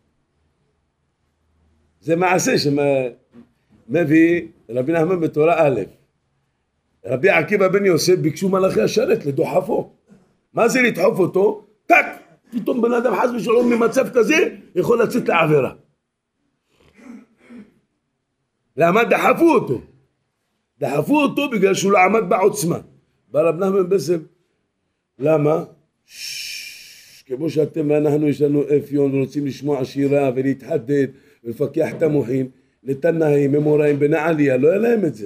זה מעשה שמביא רבי נחמן בתורה א'. רבי עקיבא בן יוסף ביקשו מלאכי השרת לדוחפו. מה זה לדחוף אותו? טק! פתאום בן אדם חס ושלום ממצב כזה יכול לצאת לעבירה. למה דחפו אותו? דחפו אותו בגלל שהוא לא עמד בעוצמה. בא רב נחמן בסב. למה? כמו שאתם ואנחנו יש לנו אפיון ורוצים לשמוע שירה ולהתחדד ולפקח את המוחים, לתנאים, ממוראים, בנעליה, לא היה להם את זה.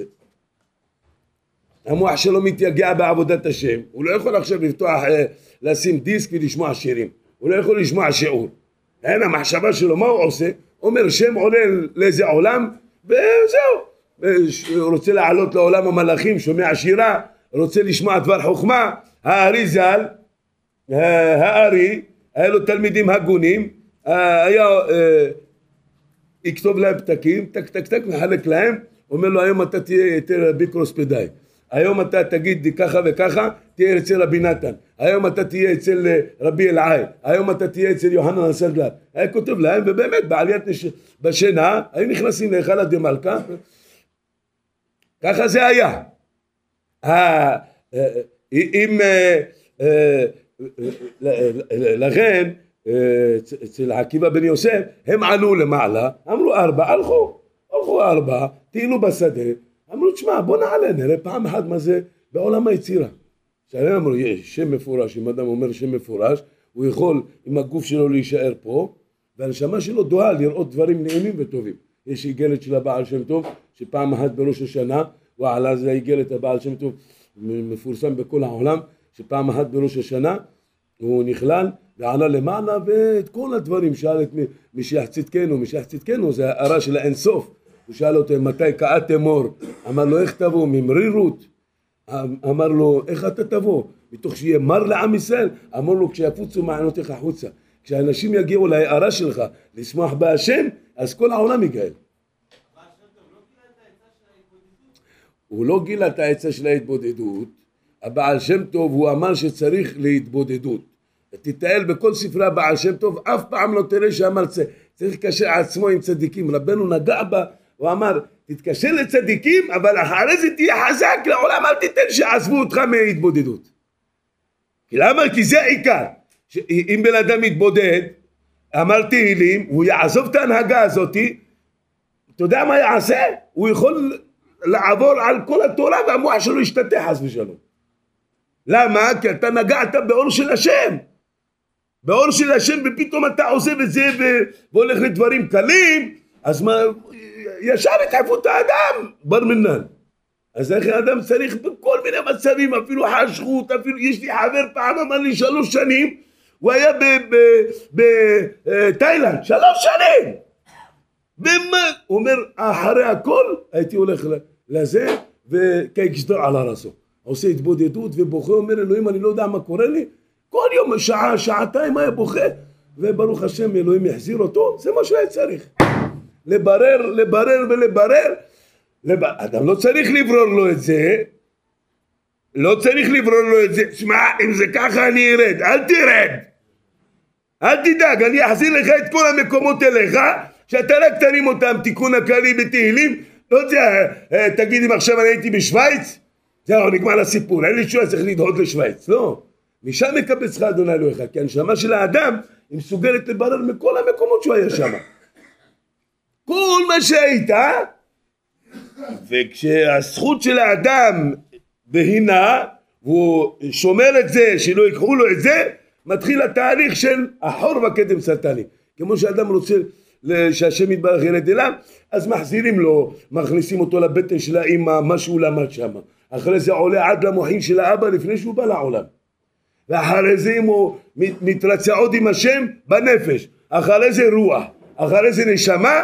המוח שלו מתייגע בעבודת השם, הוא לא יכול עכשיו לפתוח, לשים דיסק ולשמוע שירים, הוא לא יכול לשמוע שיעור. אין המחשבה שלו, מה הוא עושה? אומר שם עולה לאיזה עולם וזהו. הוא רוצה לעלות לעולם המלאכים, שומע שירה, רוצה לשמוע דבר חוכמה. הארי ז"ל, הארי, היה לו תלמידים הגונים, היה יכתוב להם פתקים, טק טק טק מחלק להם, אומר לו היום אתה תהיה יותר ביקרוספדאי, היום אתה תגיד ככה וככה, תהיה אצל רבי נתן, היום אתה תהיה אצל רבי אלעאי, היום אתה תהיה אצל יוחנן הסנדלר. היה כותב להם, ובאמת בעליית בשינה היו נכנסים להיכל הדמלכה, ככה זה היה. אם לכן אצל עקיבא בן יוסף הם עלו למעלה, אמרו 4, הלכו 4, טיילו בשדה, אמרו תשמע בוא נעלה נראה פעם אחת מה זה בעולם היצירה. עכשיו אמרו יש שם מפורש, אם אדם אומר שם מפורש הוא יכול עם הגוף שלו להישאר פה והנשמה שלו דוהה לראות דברים נעימים וטובים. יש איגרת של הבעל שם טוב שפעם אחת בראש השנה ועלה זה איגרת הבעל שם טוב מפורסם בכל העולם, שפעם אחת בראש השנה הוא נכלל ועלה למעלה ואת כל הדברים שאל את משיח צדקנו זה הערה של האינסוף. הוא שאל אותו מתי קאת אמור, אמר לו איך תבוא? ממרירות. אמר לו איך אתה תבוא? מתוך שיהיה מר לעם ישראל. אמר לו כשיפוצו מעיינותיך החוצה, כשאנשים יגיעו להערה שלך לשמוח בהשם, אז כל העולם יגאל. הוא לא גילה את העצה של ההתבודדות. הבעל שם טוב הוא אמר שצריך להתבודדות. תתאל בכל ספרי הבעל שם טוב, אף פעם לא תראה שאמר צריך לקשר עצמו עם צדיקים. רבנו נגע בה, הוא אמר תתקשר לצדיקים אבל אחרי זה תהיה חזק לעולם, אל תיתן שעזבו אותך מהתבודדות. למה? כי זה העיקר. אם בן אדם מתבודד, אמר תהילים, הוא יעזוב את ההנהגה הזאת, אתה יודע מה יעשה? הוא יכול לעבור על כל התורה והמוח שלו ישתתח חס ושלום. למה? כי אתה נגעת באור של השם. באור של השם ופתאום אתה עוזב את זה והולך לדברים קלים, אז מה, ישר התעפו את האדם בר מנן. אז איך האדם צריך בכל מיני מצבים, אפילו חשכות, אפילו יש לי חבר פעם אמר לי 3 שנים, הוא היה בתאילנד, 3 שנים. ומה? הוא אומר, אחרי הכל הייתי הולך לזה וכגשדר על הרסו. עושה התבודדות ובוכה, אומר אלוהים אני לא יודע מה קורה לי, כל יום שעה, שעתיים היה בוכה, וברוך השם אלוהים יחזיר אותו, זה מה שהיה צריך. לברר ולברר, אדם לא צריך לברור לו את זה, לא צריך לברור לו את זה. שמע, אם זה ככה אני ארד, אל תרד. אל תדאג, אני אחזיר לך את כל המקומות אליך, שאתה רק תרים אותם, תיקון הכללי בתהילים. לא יודע, תגיד אם עכשיו אני הייתי בשוויץ, זהו, נגמר הסיפור, אין לי שום צריך לדהות לשוויץ. לא, משם מקבץ לך אדוני אלוהיך, כי הנשמה של האדם היא מסוגלת לברר מכל המקומות שהוא היה שם. כל מה שהיית, וכשהזכות של האדם בהינה, והוא שומר את זה, שלא ייקחו לו את זה, מתחיל התהליך של החור והקדם סרטני. כמו שאדם רוצה שהשם יתברך ילד אליו, אז מחזירים לו, מכניסים אותו לבטן של האמא, מה שהוא למד שם. אחרי זה עולה עד למוחין של האבא לפני שהוא בא לעולם. ואחרי זה אם הוא מתרצה עוד עם השם בנפש, אחרי זה רוח, אחרי זה נשמה,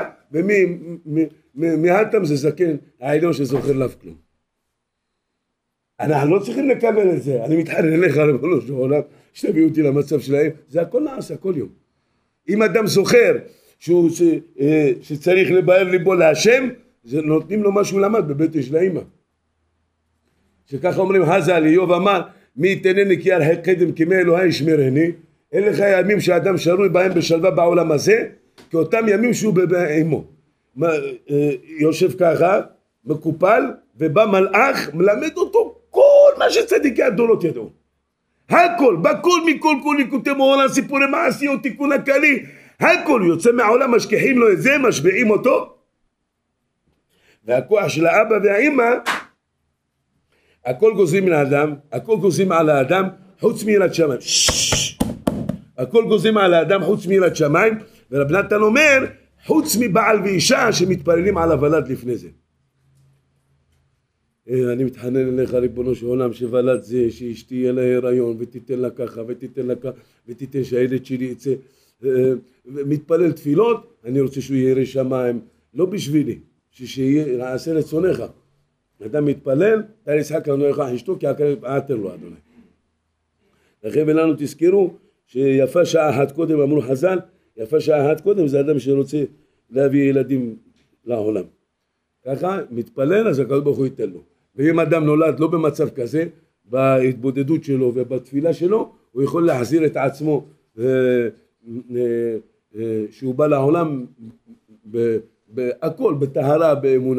ומהתם זה זקן העליון שזוכר לאו כלום. אנחנו לא צריכים לקבל את זה. אני מתחנן אליך ריבונו של עולם שתביאו אותי למצב שלהם. זה הכל נעשה כל יום. אם אדם זוכר שצריך לבאר ליבו להשם, נותנים לו מה שהוא למד בבטן של האמא. שככה אומרים, הזל איוב אמר, מי יתנני כי ירחק קדם כמי אלוהי ישמרני. אין לך ימים שהאדם שרוי בהם בשלווה בעולם הזה, כאותם ימים שהוא בעמו. יושב ככה, מקופל, ובא מלאך, מלמד אותו כל מה שצדיקי הדורות ידעו. הכל, בכל מכל כל ליקוטי מעולם, סיפורי מעשיות, תיקון הכללי, הכל יוצא מהעולם, משכיחים לו את זה, משביעים אותו. והכוח של האבא והאמא, הכל גוזרים לאדם, הכל גוזרים על האדם, חוץ מיראת שמיים. הכל גוזרים על האדם, חוץ מיראת שמיים, ורב נתן אומר, חוץ מבעל ואישה שמתפללים על הוולד לפני זה. אני מתחנן אליך ריבונו של עולם שוולד זה, שאשתי יהיה לה הריון ותיתן לה ככה ותיתן לה ככה ותיתן שהילד שלי יצא, מתפלל תפילות, אני רוצה שהוא ירא שמיים, לא בשבילי, שיעשה רצונך. אדם מתפלל, תל ישחק אדונך אשתו כי עתר לו אדוני. לכן ולנו תזכרו שיפה שעה אחת קודם, אמרו חז"ל, יפה שעה אחת קודם זה אדם שרוצה להביא ילדים לעולם. ככה מתפלל אז הקדוש ברוך הוא ייתן לו. ואם אדם נולד לא במצב כזה, בהתבודדות שלו ובתפילה שלו, הוא יכול להחזיר את עצמו שהוא בא לעולם בהכל, בטהרה, באמונה.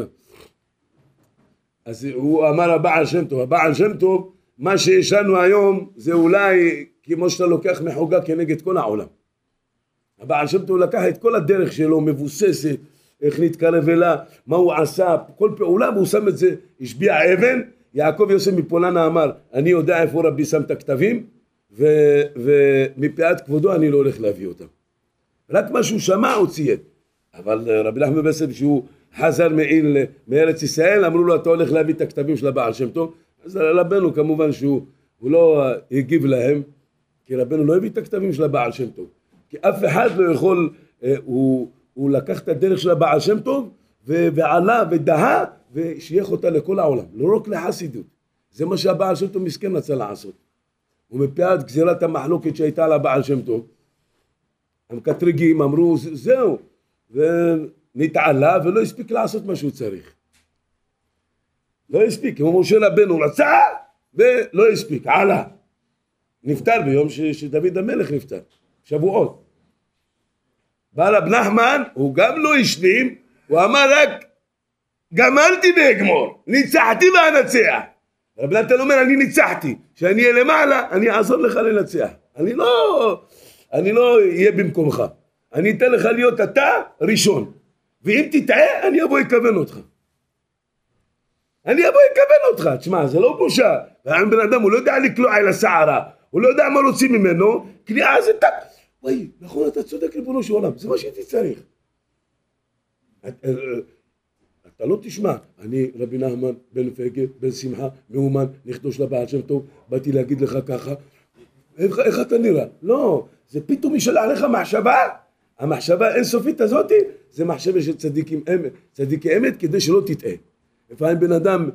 אז הוא אמר הבעל שם טוב, הבעל שם טוב, מה שיש לנו היום זה אולי כמו שאתה לוקח מחוגה כנגד כל העולם. הבעל שם טוב לקח את כל הדרך שלו מבוססת, איך נתקרב אליו, מה הוא עשה, כל פעולה, והוא שם את זה, השביע אבן. יעקב יוסף מפולנה אמר, אני יודע איפה רבי שם את הכתבים, ומפאת כבודו אני לא הולך להביא אותם. רק מה שהוא שמע הוא ציית. אבל רבי נחמן ברסלב שהוא חזר מארץ ישראל, אמרו לו אתה הולך להביא את הכתבים של הבעל שם טוב, אז רבנו כמובן שהוא לא הגיב להם, כי רבנו לא הביא את הכתבים של הבעל שם טוב, כי אף אחד לא יכול, הוא לקח את הדרך של הבעל שם טוב ועלה ודהה ושייך אותה לכל העולם, לא רק לחסידות. זה מה שהבעל שם טוב מסכן רצה לעשות. ומפאת גזירת המחלוקת שהייתה על הבעל שם טוב, המקטרגים אמרו זהו, ונתעלה ולא הספיק לעשות מה שהוא צריך. לא הספיק, כמו משה רבנו רצה ולא הספיק, עלה. נפטר ביום שדוד המלך נפטר, שבועות. בא רב נחמן, הוא גם לא השלים, הוא אמר רק גמרתי ואגמור, ניצחתי ואנצח. רב נתן אומר אני ניצחתי, כשאני אהיה למעלה אני אעזור לך לנצח. אני לא אהיה במקומך, אני אתן לך להיות אתה ראשון, ואם תטעה אני אבוא לכוון אותך. אני אבוא לכוון אותך, תשמע זה לא בושה. והיום בן אדם הוא לא יודע לקלוע אל השערה, הוא לא יודע מה רוצים ממנו, קליעה זה טק. וואי, נכון אתה צודק ריבונו של עולם, זה מה שהייתי צריך. אתה לא תשמע, אני רבי נחמן בן פגה, בן שמחה, מאומן, נכדו של הבעל שם טוב, באתי להגיד לך ככה, איך אתה נראה? לא, זה פתאום ישלח לך מחשבה, המחשבה אינסופית הזאת, זה מחשבה של צדיקי אמת, כדי שלא תטעה. לפעמים בן אדם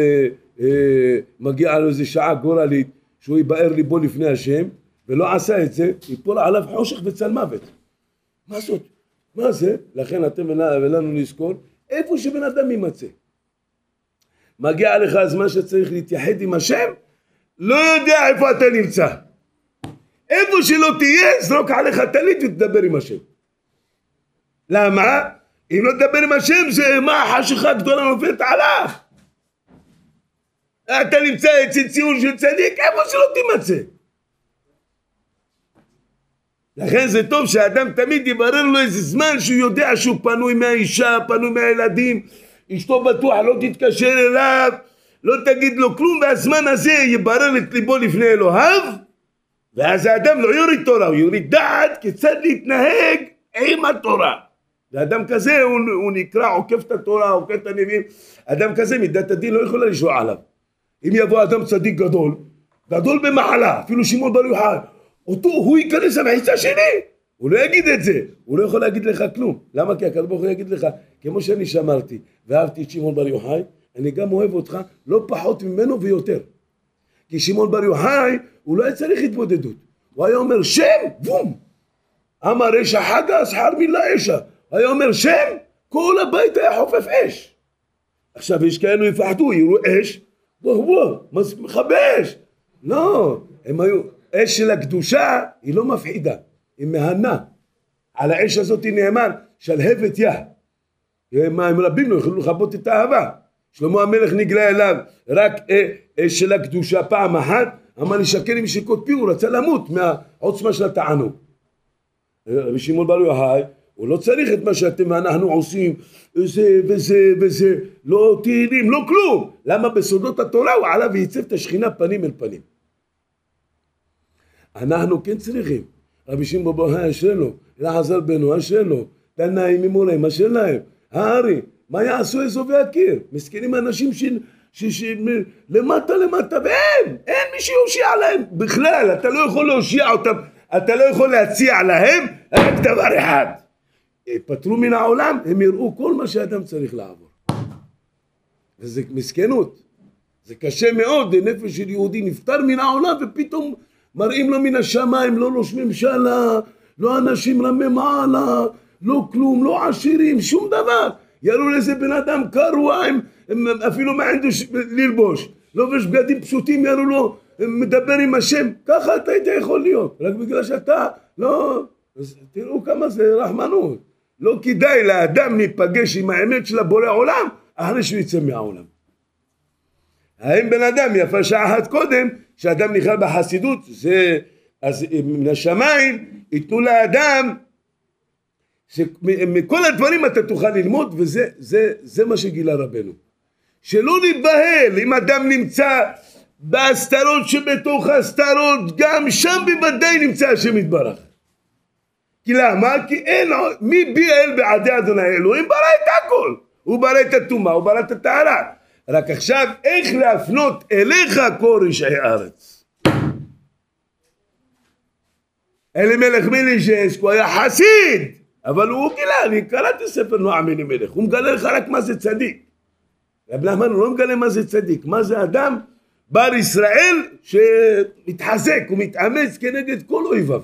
מגיע לו איזה שעה גורלית, שהוא יבאר ליבו לפני השם, ולא עשה את זה, ייפול עליו חושך וצל מוות. מה זאת? מה זה? לכן אתם ולנו נזכור, איפה שבן אדם יימצא. מגיע לך הזמן שצריך להתייחד עם השם, לא יודע איפה אתה נמצא. איפה שלא תהיה, זרוק עליך טלית ותדבר עם השם. למה? אם לא תדבר עם השם, זה מה החשיכה גדולה נופלת עליו. אתה נמצא אצל ציון של צדיק, איפה שלא תימצא. לכן זה טוב שהאדם תמיד יברר לו איזה זמן שהוא יודע שהוא פנוי מהאישה, פנוי מהילדים, אשתו בטוח לא תתקשר אליו, לא תגיד לו כלום, והזמן הזה יברר את ליבו לפני אלוהיו, ואז האדם לא יוריד תורה, הוא יוריד דעת כיצד להתנהג עם התורה. ואדם כזה הוא נקרא עוקף את התורה, עוקף את הנביאים. אדם כזה מידת הדין לא יכולה לשוע עליו. אם יבוא אדם צדיק גדול, גדול במעלה, אפילו שמעון בר יוחאי, הוא ייכנס למחיצה שלי, הוא לא יגיד את זה, הוא לא יכול להגיד לך כלום. למה? כי הקדוש ברוך הוא יגיד לך, כמו שאני שמרתי ואהבתי את שמעון בר יוחאי, אני גם אוהב אותך לא פחות ממנו ויותר. כי שמעון בר יוחאי הוא לא היה צריך התמודדות, הוא היה אומר שם, בום, אמר אש החדה שכר מילה אשה, הוא היה אומר שם, כל הבית היה חופף אש. עכשיו יש כאלו יפחדו, יראו אש, בוא, מכבה אש. לא, הם היו, אש של הקדושה היא לא מפחידה, היא מהנה. על האש הזאת היא נאמן, שלהבת יה. הם רבים לא יכולו לכבות את האהבה. שלמה המלך נגלה אליו רק אש של הקדושה פעם אחת, אמר לי שקל עם שיקות פי, הוא רצה למות מהעוצמה של התענוג. רבי שמעון בר יוחאי, הוא לא צריך את מה שאתם ואנחנו עושים, זה וזה וזה, לא תהילים, לא כלום. למה בסודות התורה הוא עלה וייצב את השכינה פנים אל פנים. אנחנו כן צריכים. רבי שמעון בר יוחאי אשרנו, אלעזר בנו אשרנו, תנאים ממוראים אשר להם. הארי, מה יעשו אזוב והקיר? מסכנים אנשים למטה ואין מי שיושיע להם בכלל. אתה לא יכול להושיע אותם, אתה לא יכול להציע להם רק דבר אחד. פטרו מן העולם, הם יראו כל מה שאדם צריך לעבור. וזה מסכנות, זה קשה מאוד. נפש של יהודי נפטר מן העולם ופתאום מראים לו מן השמיים, לא ראש ממשלה, לא אנשים רמי מעלה, לא כלום, לא עשירים, שום דבר. יראו לזה בן אדם קרוע, אפילו מה ענדו ללבוש, לובש בגדים פשוטים, יראו לו, מדבר עם השם. ככה אתה היית יכול להיות, רק בגלל שאתה לא, אז תראו כמה זה רחמנות. לא כדאי לאדם להיפגש עם האמת של הבורא עולם אחרי שהוא יצא מהעולם. האם בן אדם יפה שעה אחת קודם שאדם נכלל בחסידות, זה אז מן השמיים ייתנו לאדם שמכל הדברים אתה תוכל ללמוד, וזה מה שגילה רבנו, שלא נתבהל אם אדם נמצא בהסתרות שבתוך הסתרות, גם שם בוודאי נמצא השם יתברך. כי למה? כי אין, מי ביאל בעדי אדוני אלוהים? ברא את הכל, הוא ברא את הטומאה, הוא ברא את הטהרה. רק עכשיו איך להפנות אליך כל רשעי הארץ. אלימלך מליז'נסק הוא היה חסיד, אבל הוא גילה, אני קראתי ספר נועם אלימלך, הוא מגלה לך רק מה זה צדיק. רב נחמן הוא לא מגלה מה זה צדיק, מה זה אדם בר ישראל שמתחזק ומתאמץ כנגד כל אויביו.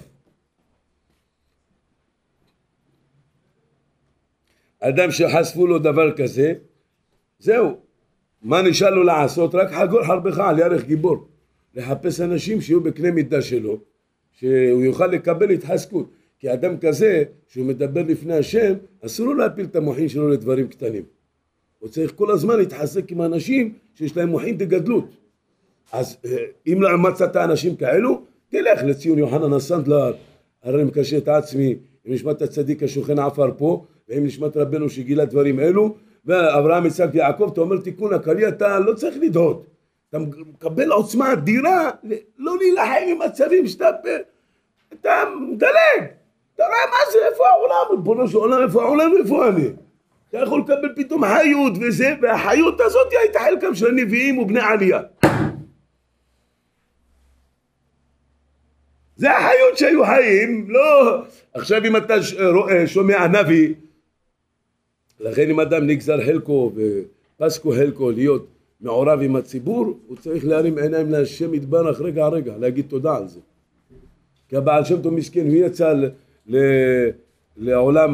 אדם שחשפו לו דבר כזה, זהו, מה נשאר לו לעשות? רק חגור חרבך על ירך גיבור, לחפש אנשים שיהיו בקנה מידה שלו, שהוא יוכל לקבל התחזקות. כי אדם כזה שהוא מדבר לפני השם, אסור לו להפיל את המוחין שלו לדברים קטנים. הוא צריך כל הזמן להתחזק עם אנשים שיש להם מוחין דגדלות. אז אם לא מצאת אנשים כאלו, תלך לציון יוחנן הסנדלר, הרי מקשר את עצמי עם נשמת הצדיק השוכן עפר פה, ועם נשמת רבנו שגילה דברים אלו, ואברהם יצחק ויעקב, אתה אומר תיקון הכללי, אתה לא צריך לדהות, אתה מקבל עוצמה אדירה, לא להילחם עם מצבים שאתה מדלג, אתה רואה מה זה, איפה העולם, ריבונו של עולם, איפה העולם, איפה אני? אתה יכול לקבל פתאום חיות וזה, והחיות הזאת הייתה חלקם של הנביאים ובני עלייה. זה החיות שהיו חיים, לא, עכשיו אם אתה שומע נביא, לכן אם אדם נגזר חלקו ופסקו חלקו להיות מעורב עם הציבור, הוא צריך להרים עיניים להשם יתברך רגע רגע, להגיד תודה על זה. כי הבעל שם טוב מסכן, הוא יצא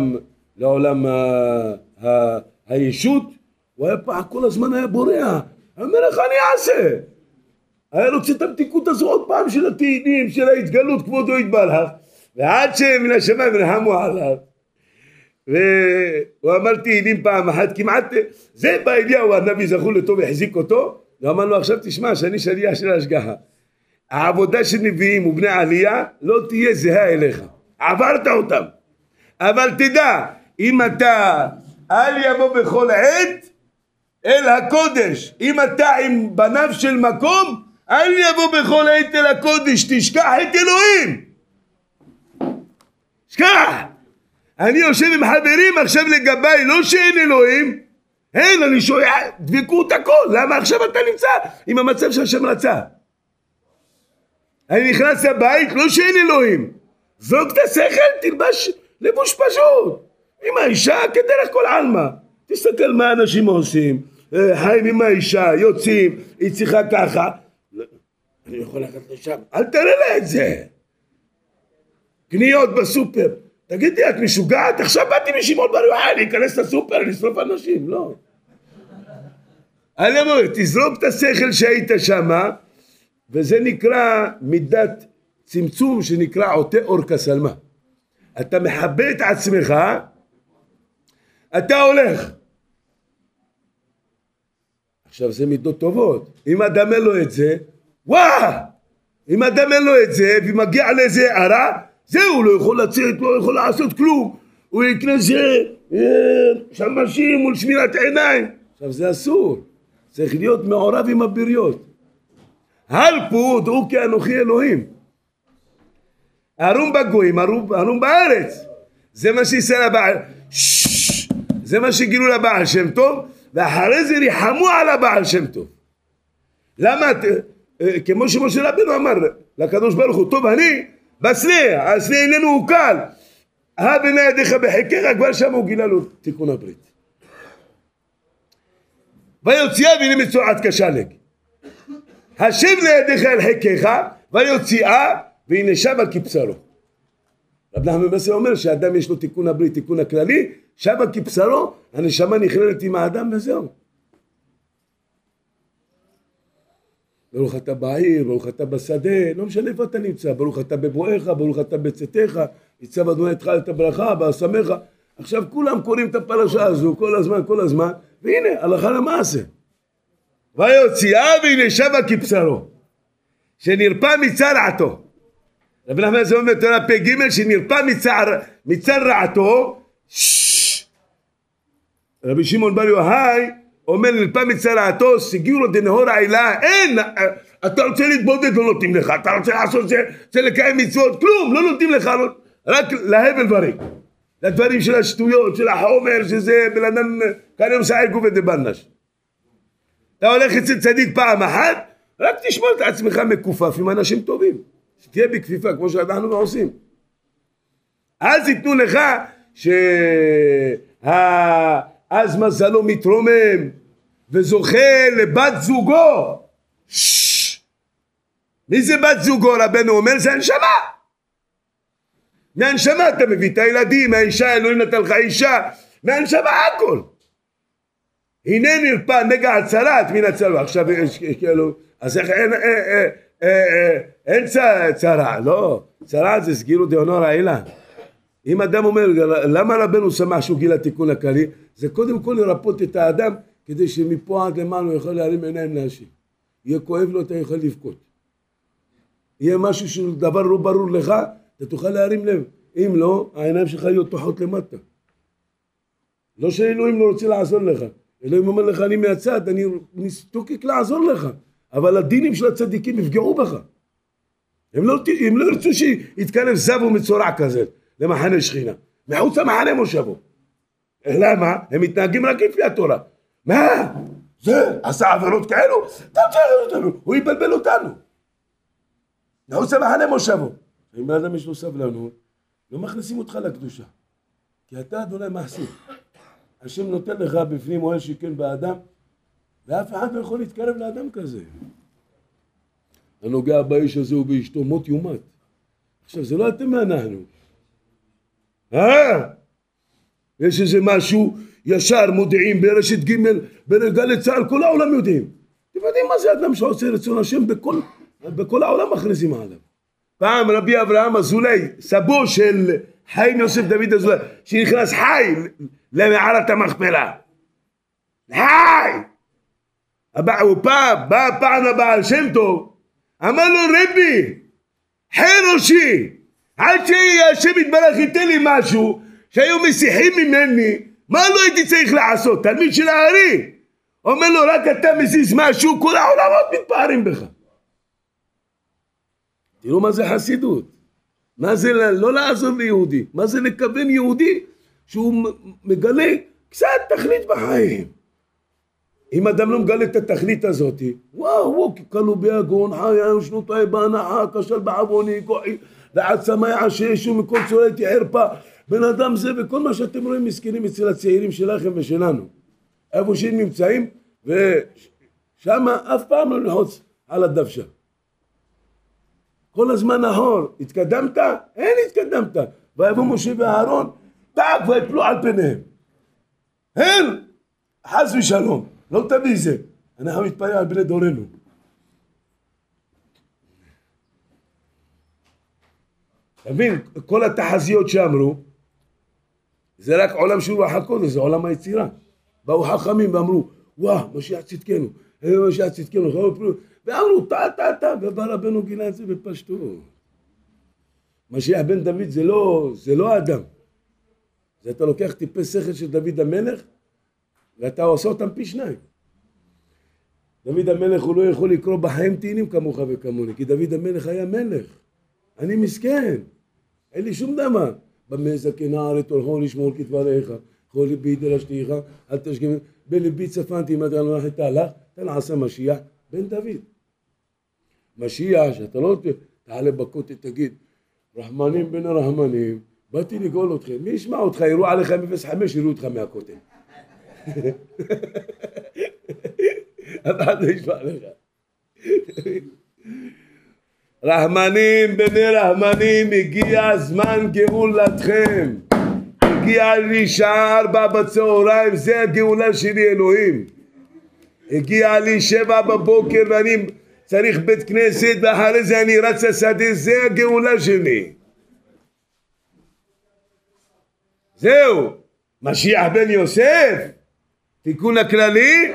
לעולם הישות, הוא היה פעם כל הזמן היה בורח, אומר איך אני אעשה? היה רוצה את המתיקות הזו עוד פעם של התהילים, של ההתגלות כבודו יתברך, ועד שמן השמיים רחמו עליו, והוא אמר תהילים פעם אחת כמעט, זה בא אליהו הנביא זכו לטוב והחזיק אותו, ואמר לו עכשיו תשמע שאני שליח של ההשגחה, העבודה של נביאים ובני עלייה לא תהיה זהה אליך, עברת אותם, אבל תדע אם אתה אל יבוא בכל עת אל הקודש, אם אתה עם בניו של מקום אל יבוא בכל עת אל הקודש, תשכח את אלוהים, שכח. אני יושב עם חברים עכשיו לגביי, לא שאין אלוהים, אין, אני שואל, דבקו את הכל, למה עכשיו אתה נמצא עם המצב שהשם רצה? אני נכנס לבית, לא שאין אלוהים, זוג את השכל, תלבש לבוש פשוט, עם האישה כדרך כל עלמא, תסתכל מה אנשים עושים, חיים עם האישה, יוצאים, היא צריכה ככה, אני יכול ללכת לשם, אל תראה לה את זה, קניות בסופר, תגידי, את משוגעת? עכשיו באתי משמעון בר יוחאי להיכנס לסופר, לשרוף אנשים, לא. אני אומר, תזרוק את השכל שהיית שמה, וזה נקרא מידת צמצום שנקרא עוטה אור כסלמה. אתה מחבא את עצמך, אתה הולך. עכשיו זה מידות טובות. אם אדם אין לו את זה, וואו! אם אדם אין לו את זה ומגיע לאיזה ערה, זהו, לא יכול לצאת, לא יכול לעשות כלום. הוא יקנה שמשים מול שמירת עיניים. עכשיו זה אסור. צריך להיות מעורב עם הבריות. הלפו דעו כי אנוכי אלוהים. ארום בגויים, ארום בארץ. זה מה שישראל הבעל. זה מה שגילו לבעל שם טוב, ואחרי זה ריחמו על הבעל שם טוב. למה? כמו שמשה רבנו אמר לקדוש ברוך הוא, טוב אני בסנה, הסנה איננו הוא קל, הבנה ידיך בחיקך, כבר שם הוא גילה לו תיקון הברית. ויוציאה והנה מצורעת כשלג, השב לידיך אל חיקך, ויוציאה והנה שבה כבשרו. רב נחמן מבשרי אומר שהאדם יש לו תיקון הברית, תיקון הכללי, שבה כבשרו, הנשמה נכללת עם האדם וזהו. ברוך אתה בעיר, ברוך אתה בשדה, לא משנה איפה אתה נמצא, ברוך אתה בבואך, ברוך אתה בצאתך, יצב אדוני איתך את הברכה, בהשמך. עכשיו כולם קוראים את הפרשה הזו כל הזמן, והנה, הלכה למעשה. ויוציאה והנה שבה כבשרו, שנרפא מצרעתו. רבי נחמן זה אומר בתורה פ"ג, שנרפא מצר רעתו. רבי שמעון בר יוחאי אומר נרפא מצרעתו, הגיעו לו דנהור העילה, אין, אתה רוצה להתבודד לא נותנים לך, אתה רוצה לעשות זה לקיים מצוות, כלום, לא נותנים לך, רק להבל דברים, לדברים של השטויות, של החומר, שזה בלנן, כאן יום סעיר גובה דבנש. אתה הולך אצל צדיק פעם אחת, רק תשמור את עצמך מכופף עם אנשים טובים, שתהיה בכפיפה כמו שאנחנו עושים. אז ייתנו לך אז מזלו מתרומם וזוכה לבת זוגו. מי זה בת זוגו? רבנו אומר זה הנשמה. מהנשמה אתה מביא את הילדים, מהאישה אלוהים נתן לך אישה, מהנשמה הכל. הנה נרפא נגע הצרת מן הצרה. עכשיו כאילו אז איך אין צרה, לא, צרה זה סגירו דהונור העילה. אם אדם אומר למה רבנו שמח שהוא גילה תיקון הכללי, זה קודם כל לרפות את האדם כדי שמפה עד למעלה הוא יכול להרים עיניים להשם, יהיה כואב לו אתה יכול לבכות, יהיה משהו שהוא דבר לא ברור לך אתה תוכל להרים לב, אם לא העיניים שלך יהיו תוחות למטה. לא שאלוהים לא רוצה לעזור לך, אלוהים אומר לך אני מהצד, אני מסתוקק לעזור לך, אבל הדינים של הצדיקים יפגעו בך, הם לא ירצו שיתקרב זב ומצורע כזה למחנה שכינה, מחוץ למחנה מושבו. למה? הם מתנהגים רק לפי התורה. מה? זה עשה עבירות כאלו? הוא יבלבל אותנו. מחוץ למחנה מושבו. אם האדם יש לו סבלנות, לא מכניסים אותך לקדושה. כי אתה אדוני מחסים. השם נותן לך בפנים אוהל שכן באדם, ואף אחד לא יכול להתקרב לאדם כזה. הנוגע באיש הזה ובאשתו מות יומת. עכשיו זה לא אתם אנחנו. יש איזה משהו ישר מודיעים ברשת ג' בגלי צה"ל כל העולם יודעים. אתם יודעים מה זה אדם שעושה רצון השם בכל העולם מכריזים עליו. פעם רבי אברהם אזולאי, סבו של חיים יוסף דוד אזולאי, שנכנס חי למערת המכפלה. חי! הוא בא פעם הבעל שם טוב, אמר לו רבי, חי ראשי, עד שהשם יתברך ייתן לי משהו, שהיו מסיחים ממני, מה לא הייתי צריך לעשות? תלמיד של הארי, אומר לו רק אתה מזיז משהו, כל העולמות מתפארים בך. תראו מה זה חסידות, מה זה לא לעזור ליהודי, מה זה לכוון יהודי שהוא מגלה קצת תכלית בחיים. אם אדם לא מגלה את התכלית הזאת, וואו, קלו ביגון, חיה ושנותיי בהנחה, כשל בעווני, כוחי, ועד שמאי עששו מכל צורתי חרפה, בן אדם זה וכל מה שאתם רואים מסכנים אצל הצעירים שלכם ושלנו. איפה שהם נמצאים, ושם אף פעם לא ללחוץ על הדוושה. כל הזמן נהור, התקדמת? אין התקדמת. ויבוא משה ואהרון, טק ויפלו על פניהם. אין, חס ושלום, לא תביא זה. אנחנו מתפלל על בני דורנו. תבין, כל התחזיות שאמרו, זה רק עולם של רוח הקודש, זה עולם היצירה. באו חכמים ואמרו, וואו, משיח צדקנו, משיח צדקנו, ואמרו, טה, ובא רבנו גילה את זה בפשטות. משיח בן דוד זה לא האדם. זה אתה לוקח טיפי שכל של דוד המלך, ואתה עושה אותם פי שניים. דוד המלך הוא לא יכול לקרוא בחיים תהילים כמוך וכמוני, כי דוד המלך היה מלך. אני מסכן, אין לי שום דבר. במה זקן הארץ הולכו לשמור כדבריך, כל ליבי דרשתיך, אל תשכם, בליבי צפנתי אם אתה לא נחית הלך, תנעשה משיח בן דוד. משיח, שאתה לא תעלה בכותל, תגיד, רחמנים בן הרחמנים, באתי לגאול אתכם, מי ישמע אותך, יראו עליך 05, יראו אותך מהכותל. אתה לא ישמע לך. רחמנים בני רחמנים, הגיע זמן גאולתכם. הגיע לי שעה 4 בצהריים, זה הגאולה שלי אלוהים. הגיע לי 7 בבוקר ואני צריך בית כנסת ואחרי זה אני רץ לשדה, זה הגאולה שלי. זהו, משיח בן יוסף, תיקון הכללי,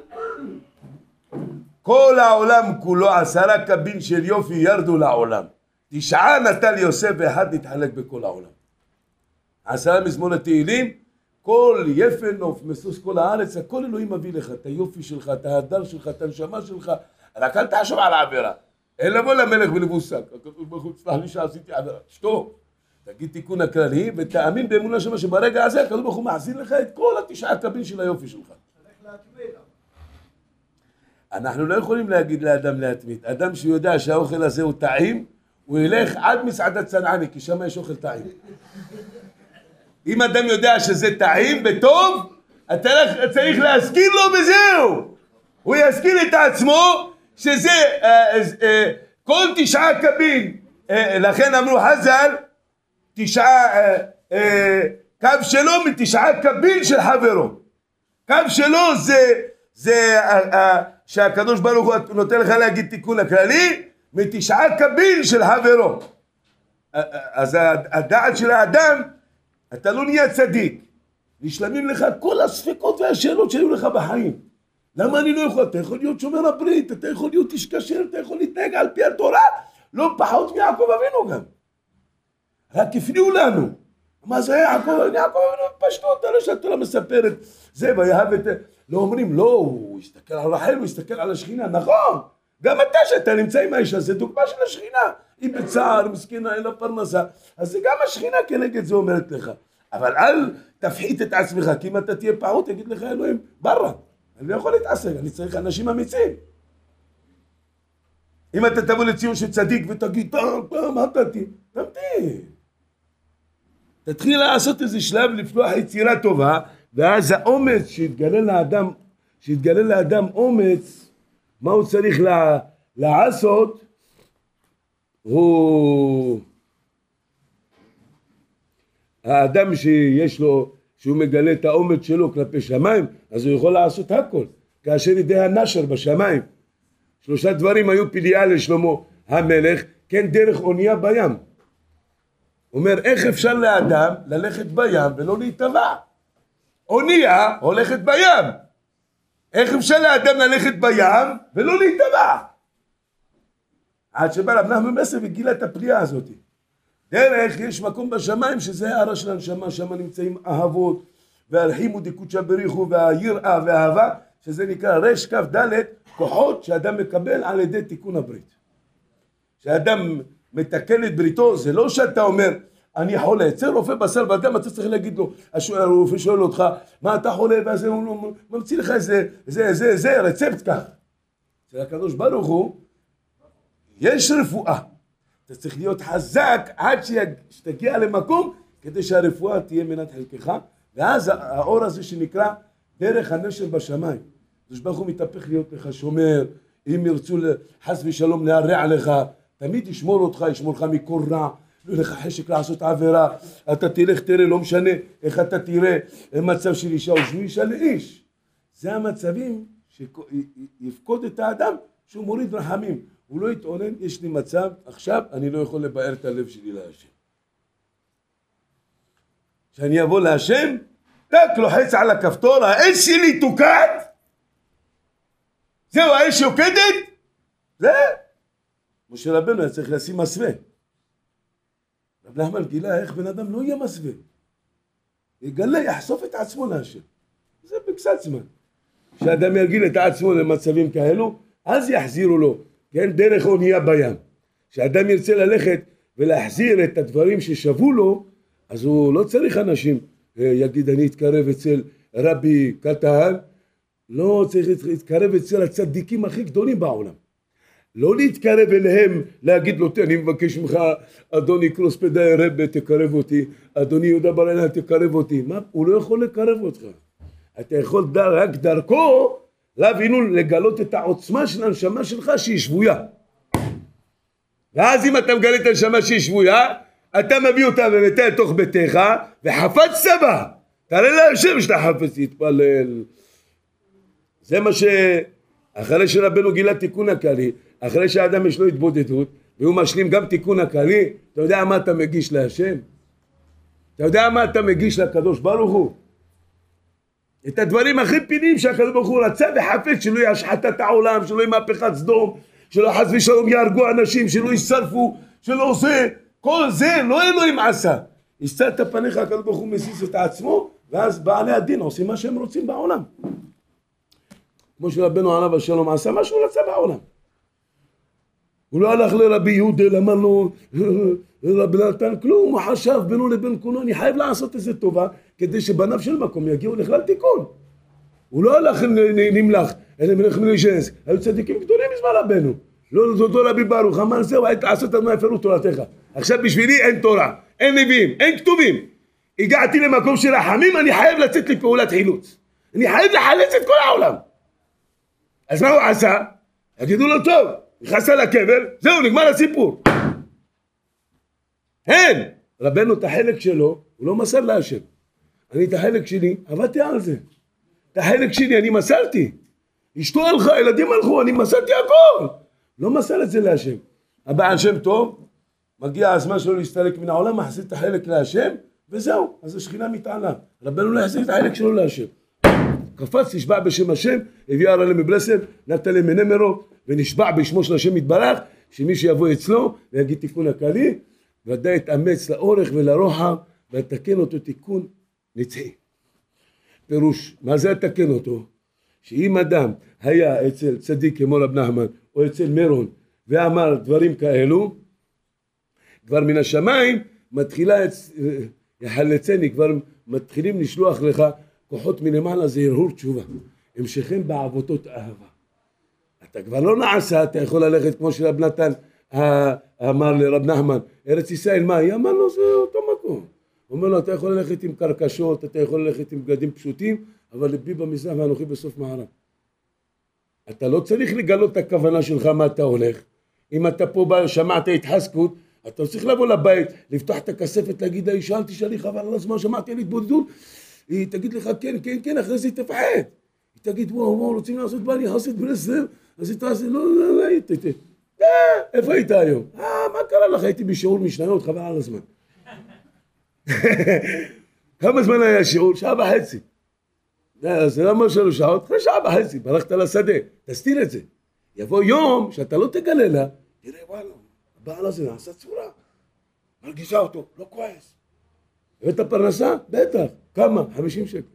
כל העולם כולו 10 קבין של יופי ירדו לעולם. 9 נתן יוסף ואחד נתחלק בכל העולם. 10 מזמור התהילים, כל יפן נוף מסוס כל הארץ, הכל אלוהים מביא לך, את היופי שלך, את ההדר שלך, את הנשמה שלך, רק אל תחשוב על העבירה. אין לבוא למלך ולבוסק, הקדוש ברוך הוא סלח לי שעשיתי עבירה, שתוק. תגיד תיקון הכללי ותאמין באמונה שמה שברגע הזה הקדוש ברוך הוא מחזיר לך את כל 9 קבין של היופי שלך. אנחנו לא יכולים להגיד לאדם להתמיד. אדם שיודע שהאוכל הזה הוא טעים, הוא ילך עד מסעדת צנעני, כי שם יש אוכל טעים. אם אדם יודע שזה טעים וטוב, אתה צריך להזכיר לו וזהו. הוא יזכיר את עצמו שזה כל 9 קבין. לכן אמרו חז"ל, 9 קו שלו מ9 קבין של חברו. קו שלו זה שהקדוש ברוך הוא נותן לך להגיד תיקון הכללי, מ9 קבין של חברו. אז הדעת של האדם, אתה לא נהיה צדיק. נשלמים לך כל הספקות והשאלות שהיו לך בחיים. למה אני לא יכול? אתה יכול להיות שומר הברית, אתה יכול להיות איש כשר, אתה יכול להתנהג על פי התורה, לא פחות מיעקב אבינו גם. רק הפניעו לנו. מה זה יעקב אבינו פשטות, אתה לא שהתורה מספרת זה ויהב את... לא אומרים, לא, הוא הסתכל על רחל, הוא הסתכל על השכינה, נכון. גם אתה שאתה נמצא עם האישה, זה דוגמה של השכינה. היא בצער, מסכנה, אין לה פרנסה. אז זה גם השכינה כנגד זה אומרת לך. אבל אל תפחית את עצמך, כי אם אתה תהיה פעוט, תגיד לך אלוהים, ברא. אני לא יכול להתעסק, אני צריך אנשים אמיצים. אם אתה תבוא לציון של צדיק ותגיד, פעם, תמתין. תתחיל לעשות איזה שלב לפלוח יצירה טובה, ואז האומץ שיתגלה לאדם אומץ, מה הוא צריך לעשות, הוא האדם שיש לו, שהוא מגלה את האומץ שלו כלפי שמיים, אז הוא יכול לעשות הכל. כאשר ידי הנשר בשמיים. 3 דברים היו פליאה לשלמה המלך, כן דרך אונייה בים. אומר, איך אפשר לאדם ללכת בים ולא להיטבע? אונייה הולכת בים. איך אפשר לאדם ללכת בים ולא להיטבע? עד שבא רב נחמן מברסלב וגילה את הפליאה הזאת. דרך, יש מקום בשמיים שזה הערה של הנשמה, שם נמצאים אהבות, והרחימו דקודשא בריחו והיראה והאהבה, שזה נקרא רש כף ד' כוחות שאדם מקבל על ידי תיקון הברית. כשאדם מתקן את בריתו, זה לא שאתה אומר, אני חולה, אצל רופא בשר ודם, אתה צריך להגיד לו, הרופא שואל אותך, מה אתה חולה, ואז הוא ממציא לך איזה רצפט כך. אצל הקדוש ברוך הוא, יש רפואה. אתה צריך להיות חזק עד שתגיע למקום, כדי שהרפואה תהיה מנת חלקך, ואז האור הזה שנקרא דרך הנשר בשמיים. הקדוש ברוך הוא מתהפך להיות לך שומר, אם ירצו חס ושלום להרע לך, תמיד ישמור אותך, ישמור לך מכל רע, לא לך חשק לעשות עבירה, אתה תלך תראה, לא משנה איך אתה תראה, מצב של אישה או אישה לאיש. זה המצבים שיפקוד את האדם שהוא מוריד רחמים. הוא לא יתעונן, יש לי מצב, עכשיו אני לא יכול לבאר את הלב שלי להשם. כשאני אבוא להשם, תק לוחץ על הכפתור, האש שלי תוקד, זהו האש יוקדת, זה. משה רבנו היה צריך לשים מסווה. רב נחמן גילה איך בן אדם לא יהיה מסווה. יגלה, יחשוף את עצמו להשם. זה בקצת זמן. כשאדם ירגיל את עצמו למצבים כאלו, אז יחזירו לו. כן, דרך אונייה בים. כשאדם ירצה ללכת ולהחזיר את הדברים ששבו לו, אז הוא לא צריך אנשים, יגיד אני אתקרב אצל רבי קטן, לא צריך להתקרב אצל הצדיקים הכי גדולים בעולם. לא להתקרב אליהם, להגיד לו, אני מבקש ממך, אדוני קרוספדאי רבי תקרב אותי, אדוני יהודה ברעילה תקרב אותי. מה? הוא לא יכול לקרב אותך. אתה יכול רק דרכו, להבינו לגלות את העוצמה של הנשמה שלך שהיא שבויה. ואז אם אתה מגלה את הנשמה שהיא שבויה, אתה מביא אותה ומתה לתוך ביתך, וחפצת בה. תראה להשם שאתה חפץ להתפלל. זה מה אחרי שרבנו גילה תיקון הכללי, אחרי שהאדם יש לו התבודדות, והוא משלים גם תיקון הכללי, אתה יודע מה אתה מגיש להשם? אתה יודע מה אתה מגיש לקדוש ברוך הוא? את הדברים הכי פינים שהקדוש ברוך הוא רצה וחפץ, שלא ישחט את העולם, שלא יהיה מהפכת סדום, שלא חס ושלום יהרגו אנשים, שלא ישרפו, שלא עושה, כל זה לא אלוהים עשה. הסתת פניך, הקדוש ברוך הוא מסיס את עצמו, ואז בעלי הדין עושים מה שהם רוצים בעולם. כמו שרבנו עליו השלום עשה מה שהוא רצה בעולם. הוא לא הלך לרבי יהודה, אמר לו, רבי נתן כלום, הוא חשב בינו לבין כולו, אני חייב לעשות איזה טובה, כדי שבניו של מקום יגיעו לכלל תיקון. הוא לא הלך נמלך, אלא מלך מלישנס, היו צדיקים גדולים מזמן רבנו. לא זודו רבי ברוך, אמר זהו, היית לעשות את מה יפרו תורתך. עכשיו בשבילי אין תורה, אין נביאים, אין כתובים. הגעתי למקום של רחמים, אני חייב לצאת לפעולת חילוץ. אני חייב לחלץ את כל העולם. אז מה הוא עשה? יגידו לו טוב, נכנס לקבר, זהו, נגמר הסיפור. אין! רבנו את החלק שלו, הוא לא מסר להשם. אני את החלק שלי, עבדתי על זה. את החלק שלי אני מסרתי. אשתו הלכה, ילדים הלכו, אני מסרתי הכל. לא מסר את זה להשם. הבעל שם טוב, מגיע הזמן שלו להסתלק מן העולם, מחזיר את החלק להשם, וזהו, אז השכינה מתעלה. רבנו לא יחזיר את החלק שלו להשם. קפץ, נשבע בשם השם, הביא הרעלה מברסלב, נתן להם מנמרו, ונשבע בשמו של השם יתברך, שמי שיבוא אצלו ויגיד תיקון הכללי, ודאי יתאמץ לאורך ולרוחב, ויתקן אותו תיקון נצחי. פירוש, מה זה יתקן אותו? שאם אדם היה אצל צדיק כמו רב נחמן, או אצל מירון, ואמר דברים כאלו, כבר מן השמיים מתחילה, יחלצני, כבר מתחילים לשלוח לך, כוחות מלמעלה זה הרהור תשובה, המשכם בעבותות אהבה. אתה כבר לא נעשה, אתה יכול ללכת כמו שרב נתן אמר לרב נחמן, ארץ ישראל מה? היא אמר לו זה אותו מקום. הוא אומר לו אתה יכול ללכת עם קרקשות, אתה יכול ללכת עם בגדים פשוטים, אבל לבי במזרח ואנוכי בסוף מערב. אתה לא צריך לגלות את הכוונה שלך מה אתה הולך. אם אתה פה שמעת התחזקות, אתה צריך לבוא לבית, לפתוח את הכספת, להגיד לאישה אל תשאלי חבל על הזמן, שמעתי על התבודדות, היא תגיד לך כן, כן, כן, אחרי זה היא תפחד. היא תגיד, וואו, רוצים לעשות בני חסיד ברסלב, אז היא תעשה, לא, איפה היית היום? מה קרה לך? הייתי בשיעור משניות, חבל על הזמן. כמה זמן היה שיעור? 1.5 שעות. זה למה 3 שעות? אחרי 1.5 שעות, ברחת לשדה, תסתיר את זה. יבוא יום שאתה לא תגלה לה, תראה, וואלה, הבעל הזה נעשה צורה, מרגישה אותו, לא כועס. הבאת פרנסה? בטח. כמה? 50 שקל.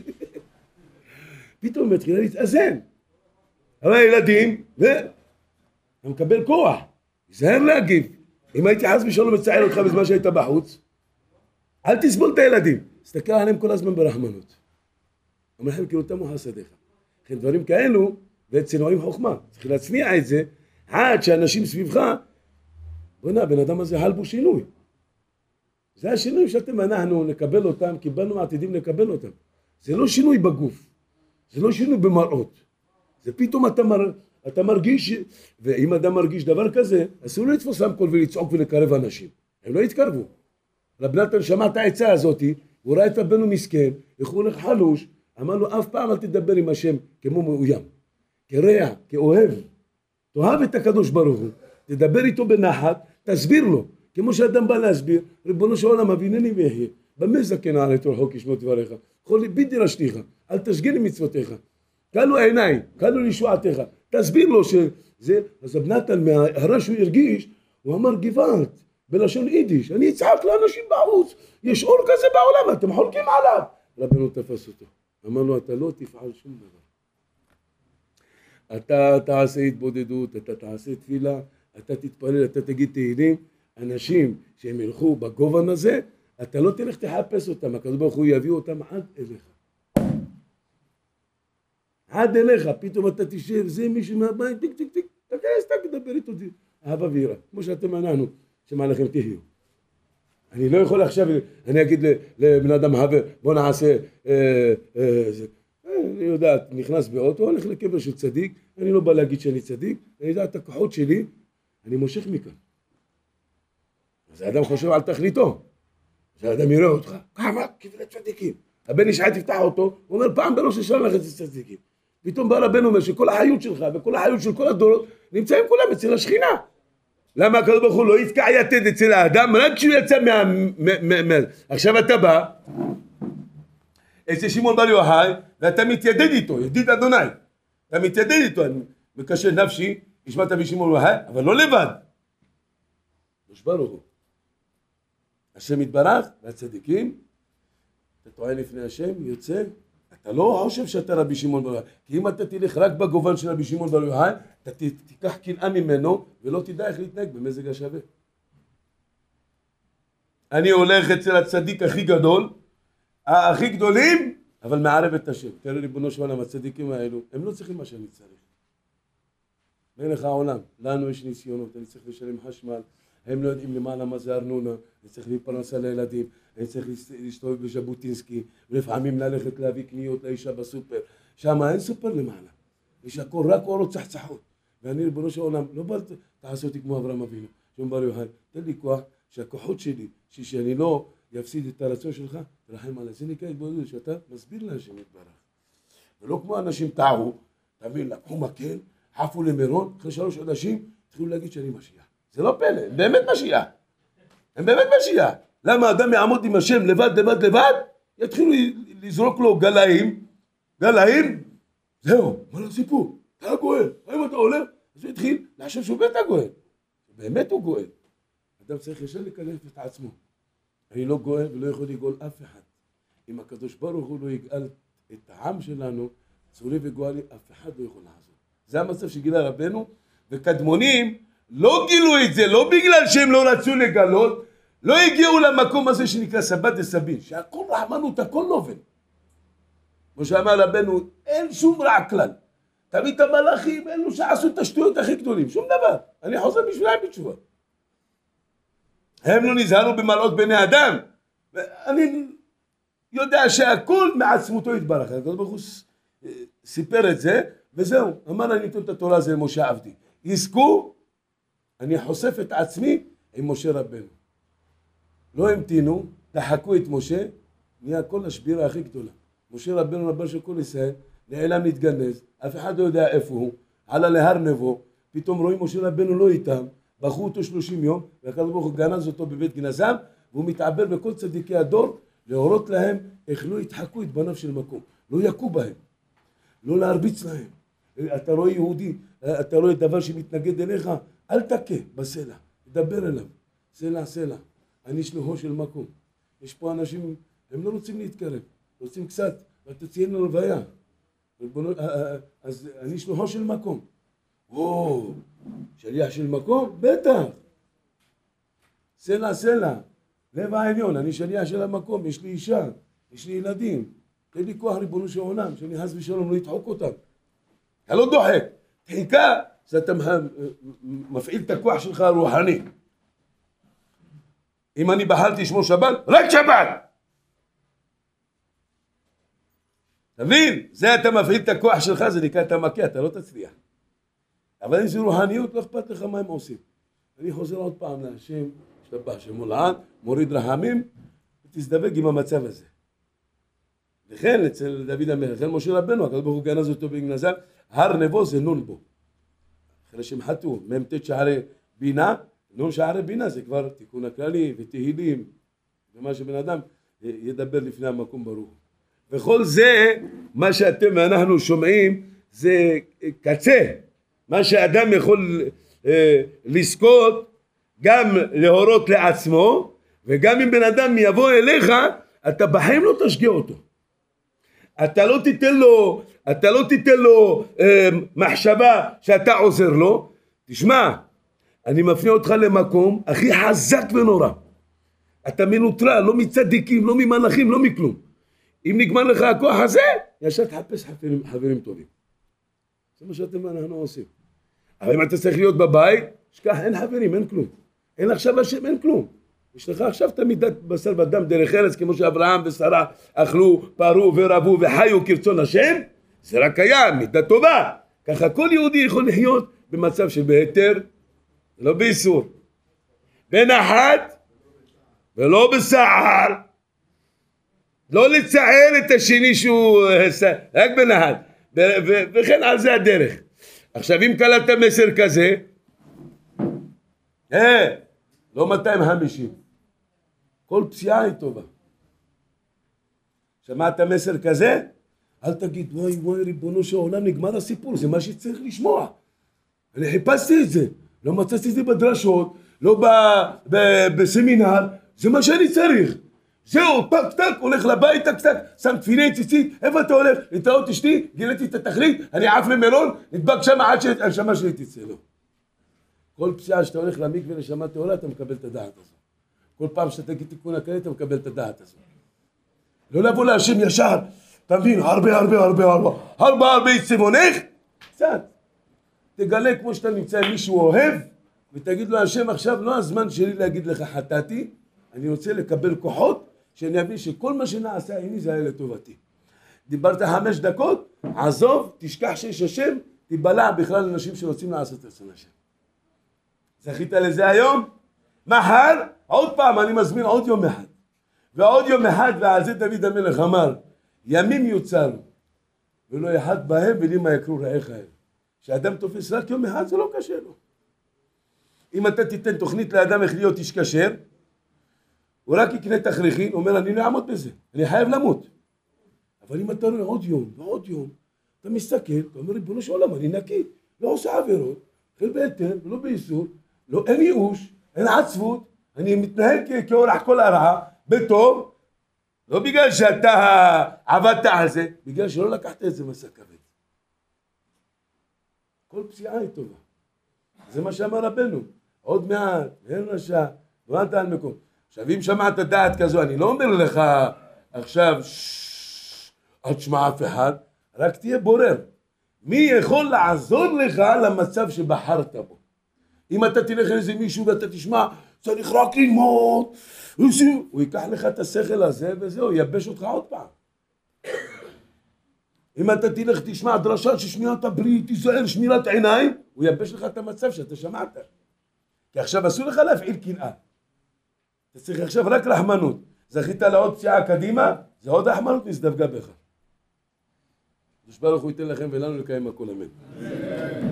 פתאום מתחילה להתאזן. אבל הילדים, אתה מקבל כוח. תזהר להגיב. אם הייתי חס ושלום מצער אותך בזמן שהיית בחוץ, אל תסבול את הילדים. תסתכל עליהם כל הזמן ברחמנות. אומר לכם, כאילו תמו חסדיך. לכן דברים כאלו, וצנועים חוכמה. צריך להצניע את זה, עד שאנשים סביבך, בוא'נה, בן אדם הזה חל בו שינוי. זה השינוי שאתם ואנחנו נקבל אותם, קיבלנו מעתידים לקבל אותם. זה לא שינוי בגוף, זה לא שינוי במראות. זה פתאום אתה מרגיש, ואם אדם מרגיש דבר כזה, אסור לו לתפוס רמקול ולצעוק ולקרב אנשים. הם לא יתקרבו. רב נתן שמע את העצה הזאת, הוא ראה את רבנו מסכן, איך הוא הולך חלוש, אמר לו אף פעם אל תדבר עם השם כמו מאוים, כרע, כאוהב. תאהב את הקדוש ברוך הוא, תדבר איתו בנחת, תסביר לו. כמו שאדם בא להסביר, ריבונו של עולם אבינני ואחיה, במה זקן עלי תורכו כשמות דבריך, כל ליבי דרשתיך, אל תשגיל מצוותיך, כלו עיניי, כלו לישועתך, תסביר לו שזה, אז רב נתן מהרע שהוא הרגיש, הוא אמר גבעת, בלשון יידיש, אני אצעק לאנשים בחוץ, יש אור כזה בעולם, אתם חולקים עליו. רבנו תפס אותו, אמר לו אתה לא תפעל שום דבר. אתה תעשה התבודדות, אתה תעשה תפילה, אתה תתפלל, אתה תגיד תהילים, אנשים שהם ילכו בגובן הזה, אתה לא תלך תחפש אותם, הקדוש ברוך הוא יביא אותם עד אליך. עד אליך, פתאום אתה תשב, זה מישהו מהבית, טיק טיק טיק, תכנס, תדבר איתו, אהבה ויראה, כמו שאתם עננו, שמה לכם תהיו. אני לא יכול עכשיו, אני אגיד לבן אדם הווה, בוא נעשה, אני יודעת, נכנס באוטו, הולך לקבר של צדיק, אני לא בא להגיד שאני צדיק, אני יודע את הכוחות שלי, אני מושך מכאן. אז האדם חושב על תכליתו, אז האדם יראה אותך, כמה קברי צדיקים. הבן איש חי תפתח אותו, הוא אומר פעם בראש השנה לך את צדיקים. פתאום בא רבנו אומר שכל החיות שלך וכל החיות של כל הדורות נמצאים כולם אצל השכינה. למה הקדוש ברוך הוא לא יתקע יתד אצל האדם רק כשהוא יצא עכשיו אתה בא, אצל שמעון בר יוחאי, ואתה מתיידד איתו, ידיד אדוני. אתה מתיידד איתו, אני מקשר נפשי, השמעת בשמעון בר יוחאי, אבל לא לבד. נשבר הוא. השם יתברך והצדיקים, אתה טוען לפני השם, יוצא, אתה לא חושב שאתה רבי שמעון בר יוחאי, כי אם אתה תלך רק בגובן של רבי שמעון בר יוחאי, אתה תיקח קנאה ממנו, ולא תדע איך להתנהג במזג השווה. אני הולך אצל הצדיק הכי גדול, הכי גדולים, אבל מערב את השם. תראה ריבונו של עולם, הצדיקים האלו, הם לא צריכים מה שאני צריך. מלך העולם, לנו יש ניסיונות, אני צריך לשלם חשמל, הם לא יודעים למעלה מה זה ארנונה, אני צריך להתפרנס על הילדים, אני צריך להסתובב בז'בוטינסקי, ולפעמים ללכת להביא קניות לאישה בסופר, שם אין סופר למעלה, יש הכל רק אורות צחצחות, ואני ריבונו של עולם, לא בא תעשה אותי כמו אברהם אבינו, שמעון בר יוחאי, תן לי כוח שהכוחות שלי, שאני לא יפסיד את הרצון שלך, תרחם עליי, זה נקרא התבודדות, שאתה מסביר להשם יתברך, ולא כמו אנשים טעו, תבין, לקחו מקל, חפו למירון, אחרי 3 חודשים, התחילו להגיד שאני משיח. זה לא פלא, הם באמת משיח. הם באמת משיח. למה אדם יעמוד עם השם לבד, יתחילו לזרוק לו גלאים, זהו, מה לסיפור? אתה גואל, האם אתה עולה? אז הוא התחיל לחשוב שהוא בית הגואל. באמת הוא גואל. אדם צריך ישר לקלף את עצמו. אני לא גואל ולא יכול לגאול אף אחד. אם הקדוש ברוך הוא לא יגאל את העם שלנו, צורי וגואלי, אף אחד לא יכול לעזור. זה המצב שגילה רבנו, וקדמונים לא גילו את זה, לא בגלל שהם לא רצו לגלות, לא הגיעו למקום הזה שנקרא סבא דסבין, שהכל רחמנות, הכל נובן. כמו שאמר רבנו, אין שום רע כלל. תמיד את המלאכים, אלו שעשו את השטויות הכי גדולים, שום דבר. אני חוזר בשבילם בתשובה. הם לא נזהרו במעלות בני אדם. אני יודע שהכל מעצמותו יתברך. הקדוש ברוך הוא סיפר את זה, וזהו. אמר אני נותן את התורה הזה למשה עבדי. יזכו, אני חושף את עצמי עם משה רבנו. לא המתינו, דחקו את משה, נהיה כל השבירה הכי גדולה. משה רבנו רבן של כל ישראל, נעלם להתגנז, אף אחד לא יודע איפה הוא, עלה להר נבו, פתאום רואים משה רבנו לא איתם, בחרו אותו 30 יום, והקדוש ברוך הוא גנז אותו בבית גנזם, והוא מתעבר בכל צדיקי הדור, להורות להם איך לא ידחקו את בניו של מקום, לא יכו בהם, לא להרביץ להם. אתה רואה יהודי, אתה רואה דבר שמתנגד אליך, אל תכה בסלע, תדבר אליו, סלע, אני שלוחו של מקום. יש פה אנשים, הם לא רוצים להתקרב, רוצים קצת, ואתה ציין ללוויה. אז אני שלוחו של מקום. או, שליח של מקום? בטח. סלע, לב העליון, אני שליח של המקום, יש לי אישה, יש לי ילדים. תן לי כוח ריבונו של עולם, שאני חס ושלום לא ידחוק אותם. אתה לא דוחק, דחיקה, אז אתה מפעיל את הכוח שלך הרוחני. אם אני בחרתי לשמור שבת, רק שבת! תבין? זה אתה מפעיל את הכוח שלך, זה נקרא את המכה, אתה לא תצליח. אבל אם זה רוחניות, לא אכפת לך מה הם עושים. אני חוזר עוד פעם להשם, השתבח שמו לעד, מוריד רחמים, ותזדבק עם המצב הזה. וכן אצל דוד המלך, לכן משה רבנו, הקדוש ברוך הוא גנז אותו בגנזם, הר נבו זה נון בו. אחרי שהם חטאו, מ"ט שערי בינה, נון שערי בינה זה כבר תיקון הכללי ותהילים, ומה שבן אדם ידבר לפני המקום ברוך. וכל זה, מה שאתם ואנחנו שומעים, זה קצה. מה שאדם יכול לזכות, גם להורות לעצמו, וגם אם בן אדם יבוא אליך, אתה בחיים לא תשגע אותו. אתה לא תיתן לו מחשבה שאתה עוזר לו. תשמע, אני מפנה אותך למקום הכי חזק ונורא. אתה מנוטרל, לא מצדיקים, לא ממלאכים, לא מכלום. אם נגמר לך הכוח הזה, ישר תחפש חברים טובים. זה מה שאתם ואנחנו עושים. אבל אם אתה צריך להיות בבית, שכח, אין חברים, אין כלום. אין עכשיו השם, אין כלום. יש לך עכשיו את מידת בשר ודם דרך ארץ, כמו שאברהם ושרה אכלו, פרו ורבו וחיו כרצון השם, זה רק קיים, מידה טובה. ככה כל יהודי יכול לחיות במצב של בהיתר, לא באיסור. בנחת ולא בסער. לא לצער את השני שהוא רק בנחת. וכן על זה הדרך. עכשיו אם קלטת מסר כזה, לא 250. כל פציעה היא טובה. שמעת מסר כזה? אל תגיד, וואי, ריבונו של עולם, נגמר הסיפור, זה מה שצריך לשמוע. אני חיפשתי את זה, לא מצאתי את זה בדרשות, לא בסמינר, זה מה שאני צריך. זהו, טק, הולך לבית, טק, שם תפילי ציצית, איפה אתה הולך? להתראות אשתי, גיליתי את התכלית, אני עף למירון, נדבק שם עד שהנשמה שלי תצא לו. כל פציעה שאתה הולך למקווה נשמה טהורה, אתה מקבל את הדעת הזו. כל פעם שאתה תגיד תיקון הכללי, אתה מקבל את הדעת הזו. לא לבוא להשם ישר, אתה מבין, הרבה יצבונך, קצת. תגלה כמו שאתה נמצא עם מישהו אוהב, ותגיד לו, השם עכשיו לא הזמן שלי להגיד לך חטאתי, אני רוצה לקבל כוחות, שאני אבין שכל מה שנעשה עיני זה היה לטובתי. דיברת 5 דקות, עזוב, תשכח שיש השם, תיבלע בכלל אנשים שרוצים לעשות את השם. זכית לזה היום? מחר, עוד פעם, אני מזמין עוד יום אחד. ועוד יום אחד, ועל זה דוד המלך אמר, ימים יוצרו, ולא אחד בהם ולמה יקרו רעיך הם. כשאדם תופס רק יום אחד, זה לא קשה לו. אם אתה תיתן תוכנית לאדם איך להיות איש כשר, הוא רק יקנה תכריכין, אומר, אני לא אעמוד בזה, אני חייב למות. אבל אם אתה רואה עוד יום ועוד יום, אתה מסתכל, אתה אומר, ריבונו של עולם, אני נקי, לא עושה עבירות, חיל בהיתר, לא באיסור, לא, אין ייאוש, אין עצבות, אני מתנהל כאורח כל הרעה, בטוב, לא בגלל שאתה עבדת על זה, בגלל שלא לקחת את זה מסע כבד. כל פציעה היא טובה. זה מה שאמר רבנו, עוד מעט, אין רשע, לא אתה על מקום. עכשיו אם שמעת דעת כזו, אני לא אומר לך עכשיו, אל תשמע אף אחד, רק תהיה בורר. מי יכול לעזור לך למצב שבחרת בו? אם אתה תלך לאיזה מישהו ואתה תשמע, צריך רק ללמוד, הוא ייקח לך את השכל הזה וזהו, ייבש אותך עוד פעם. אם אתה תלך תשמע דרשה ששמיעת הברית, תיזהר שמירת עיניים, הוא ייבש לך את המצב שאתה שמעת. כי עכשיו אסור לך להפעיל קנאה. אתה צריך עכשיו רק רחמנות. זכית לעוד פציעה קדימה, זה עוד רחמנות נסדבגה בך. הקדוש ברוך הוא ייתן לכם ולנו לקיים הכל, אמן.